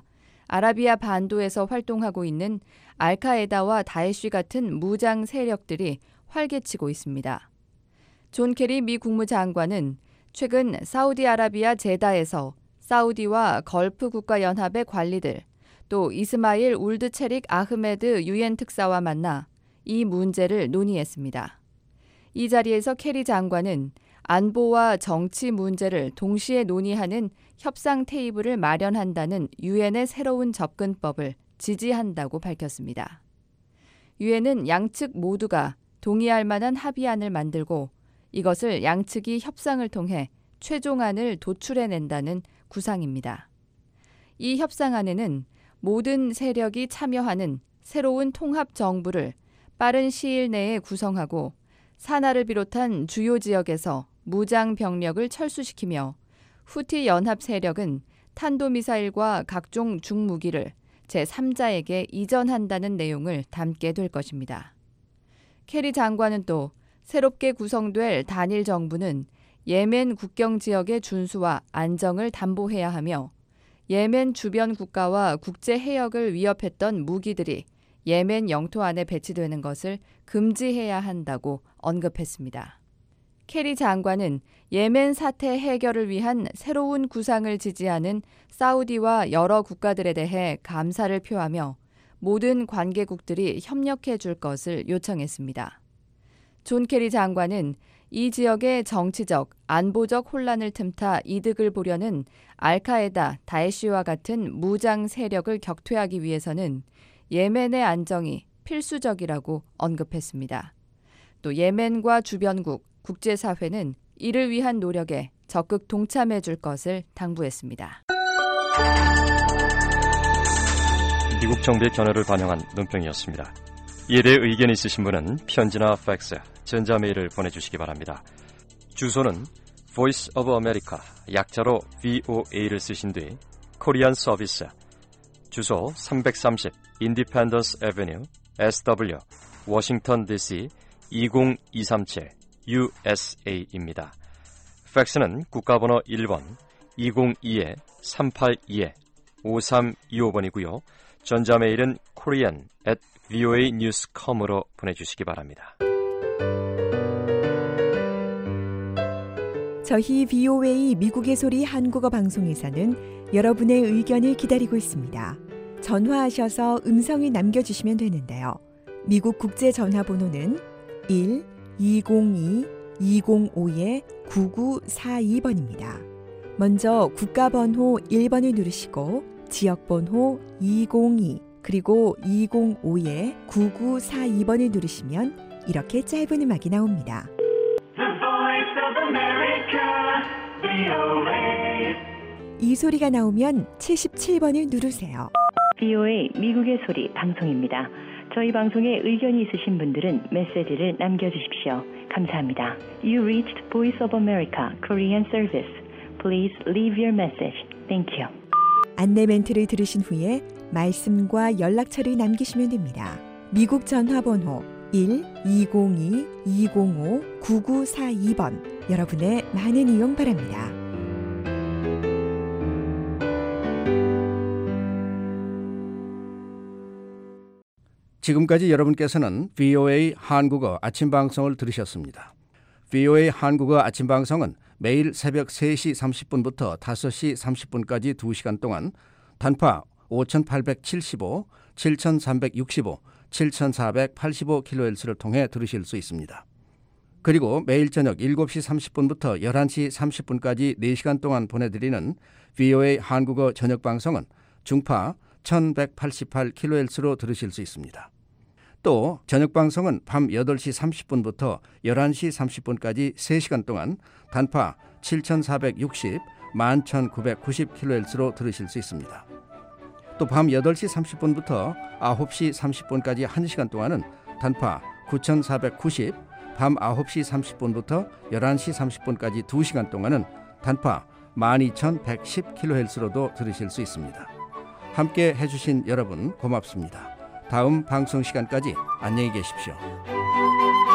아라비아 반도에서 활동하고 있는 알카에다와 다에쉬 같은 무장 세력들이 활개치고 있습니다. 존 케리 미 국무장관은 최근 사우디아라비아 제다에서 사우디와 걸프 국가연합의 관리들, 또 이스마일 울드 체릭 아흐메드 유엔 특사와 만나 이 문제를 논의했습니다. 이 자리에서 케리 장관은 안보와 정치 문제를 동시에 논의하는 협상 테이블을 마련한다는 유엔의 새로운 접근법을 지지한다고 밝혔습니다. 유엔은 양측 모두가 동의할 만한 합의안을 만들고 이것을 양측이 협상을 통해 최종안을 도출해낸다는 구상입니다. 이 협상안에는 모든 세력이 참여하는 새로운 통합 정부를 빠른 시일 내에 구성하고 사나를 비롯한 주요 지역에서 무장 병력을 철수시키며 후티 연합 세력은 탄도미사일과 각종 중무기를 제3자에게 이전한다는 내용을 담게 될 것입니다. 케리 장관은 또 새롭게 구성될 단일 정부는 예멘 국경 지역의 준수와 안정을 담보해야 하며 예멘 주변 국가와 국제 해역을 위협했던 무기들이 예멘 영토 안에 배치되는 것을 금지해야 한다고 언급했습니다. 케리 장관은 예멘 사태 해결을 위한 새로운 구상을 지지하는 사우디와 여러 국가들에 대해 감사를 표하며 모든 관계국들이 협력해 줄 것을 요청했습니다. 존 케리 장관은 이 지역의 정치적, 안보적 혼란을 틈타 이득을 보려는 알카에다, 다에쉬와 같은 무장 세력을 격퇴하기 위해서는 예멘의 안정이 필수적이라고 언급했습니다. 또 예멘과 주변국, 국제사회는 이를 위한 노력에 적극 동참해 줄 것을 당부했습니다. 미국 정부의 견해를 반영한 논평이었습니다. 이에 대해 의견이 있으신 분은 편지나 팩스, 전자메일을 보내주시기 바랍니다. 주소는 Voice of America, 약자로 VOA를 쓰신 뒤 코리안 서비스, 주소 330 Independence Avenue, SW, 워싱턴 DC 20237 USA입니다. 팩스는 국가번호 1번 202-382-5325번이고요. 전자메일은 korean@voanews.com으로 보내주시기 바랍니다. 저희 VOA 미국의 소리 한국어 방송에서는 여러분의 의견을 기다리고 있습니다. 전화하셔서 음성을 남겨주시면 되는데요. 미국 국제 전화번호는 1-202-205-9942번입니다. 먼저 국가번호 1번을 누르시고 지역번호 202 그리고 205-9942번을 누르시면 이렇게 짧은 음악이 나옵니다. 이 소리가 나오면 77번을 누르세요. VOA 미국의 소리 방송입니다. 저희 방송에 의견이 있으신 분들은 메시지를 남겨주십시오. 감사합니다. You reached Voice of America Korean Service. Please leave your message. Thank you. 안내 멘트를 들으신 후에 말씀과 연락처를 남기시면 됩니다. 미국 전화번호 1-202-205-9942번 여러분의 많은 이용 바랍니다. 지금까지 여러분께서는 VOA 한국어 아침 방송을 들으셨습니다. VOA 한국어 아침 방송은 매일 새벽 3시 30분부터 5시 30분까지 2시간 동안 단파 5875, 7365, 7485kHz를 통해 들으실 수 있습니다. 그리고 매일 저녁 7시 30분부터 11시 30분까지 4시간 동안 보내드리는 VOA 한국어 저녁 방송은 중파 1188kHz로 들으실 수 있습니다. 또 저녁 방송은 밤 8시 30분부터 11시 30분까지 3시간 동안 단파 7460, 11990kHz로 들으실 수 있습니다. 또 밤 8시 30분부터 9시 30분까지 1시간 동안은 단파 9490, 밤 9시 30분부터 11시 30분까지 2시간 동안은 단파 12110kHz로도 들으실 수 있습니다. 함께 해주신 여러분 고맙습니다. 다음 방송 시간까지 안녕히 계십시오.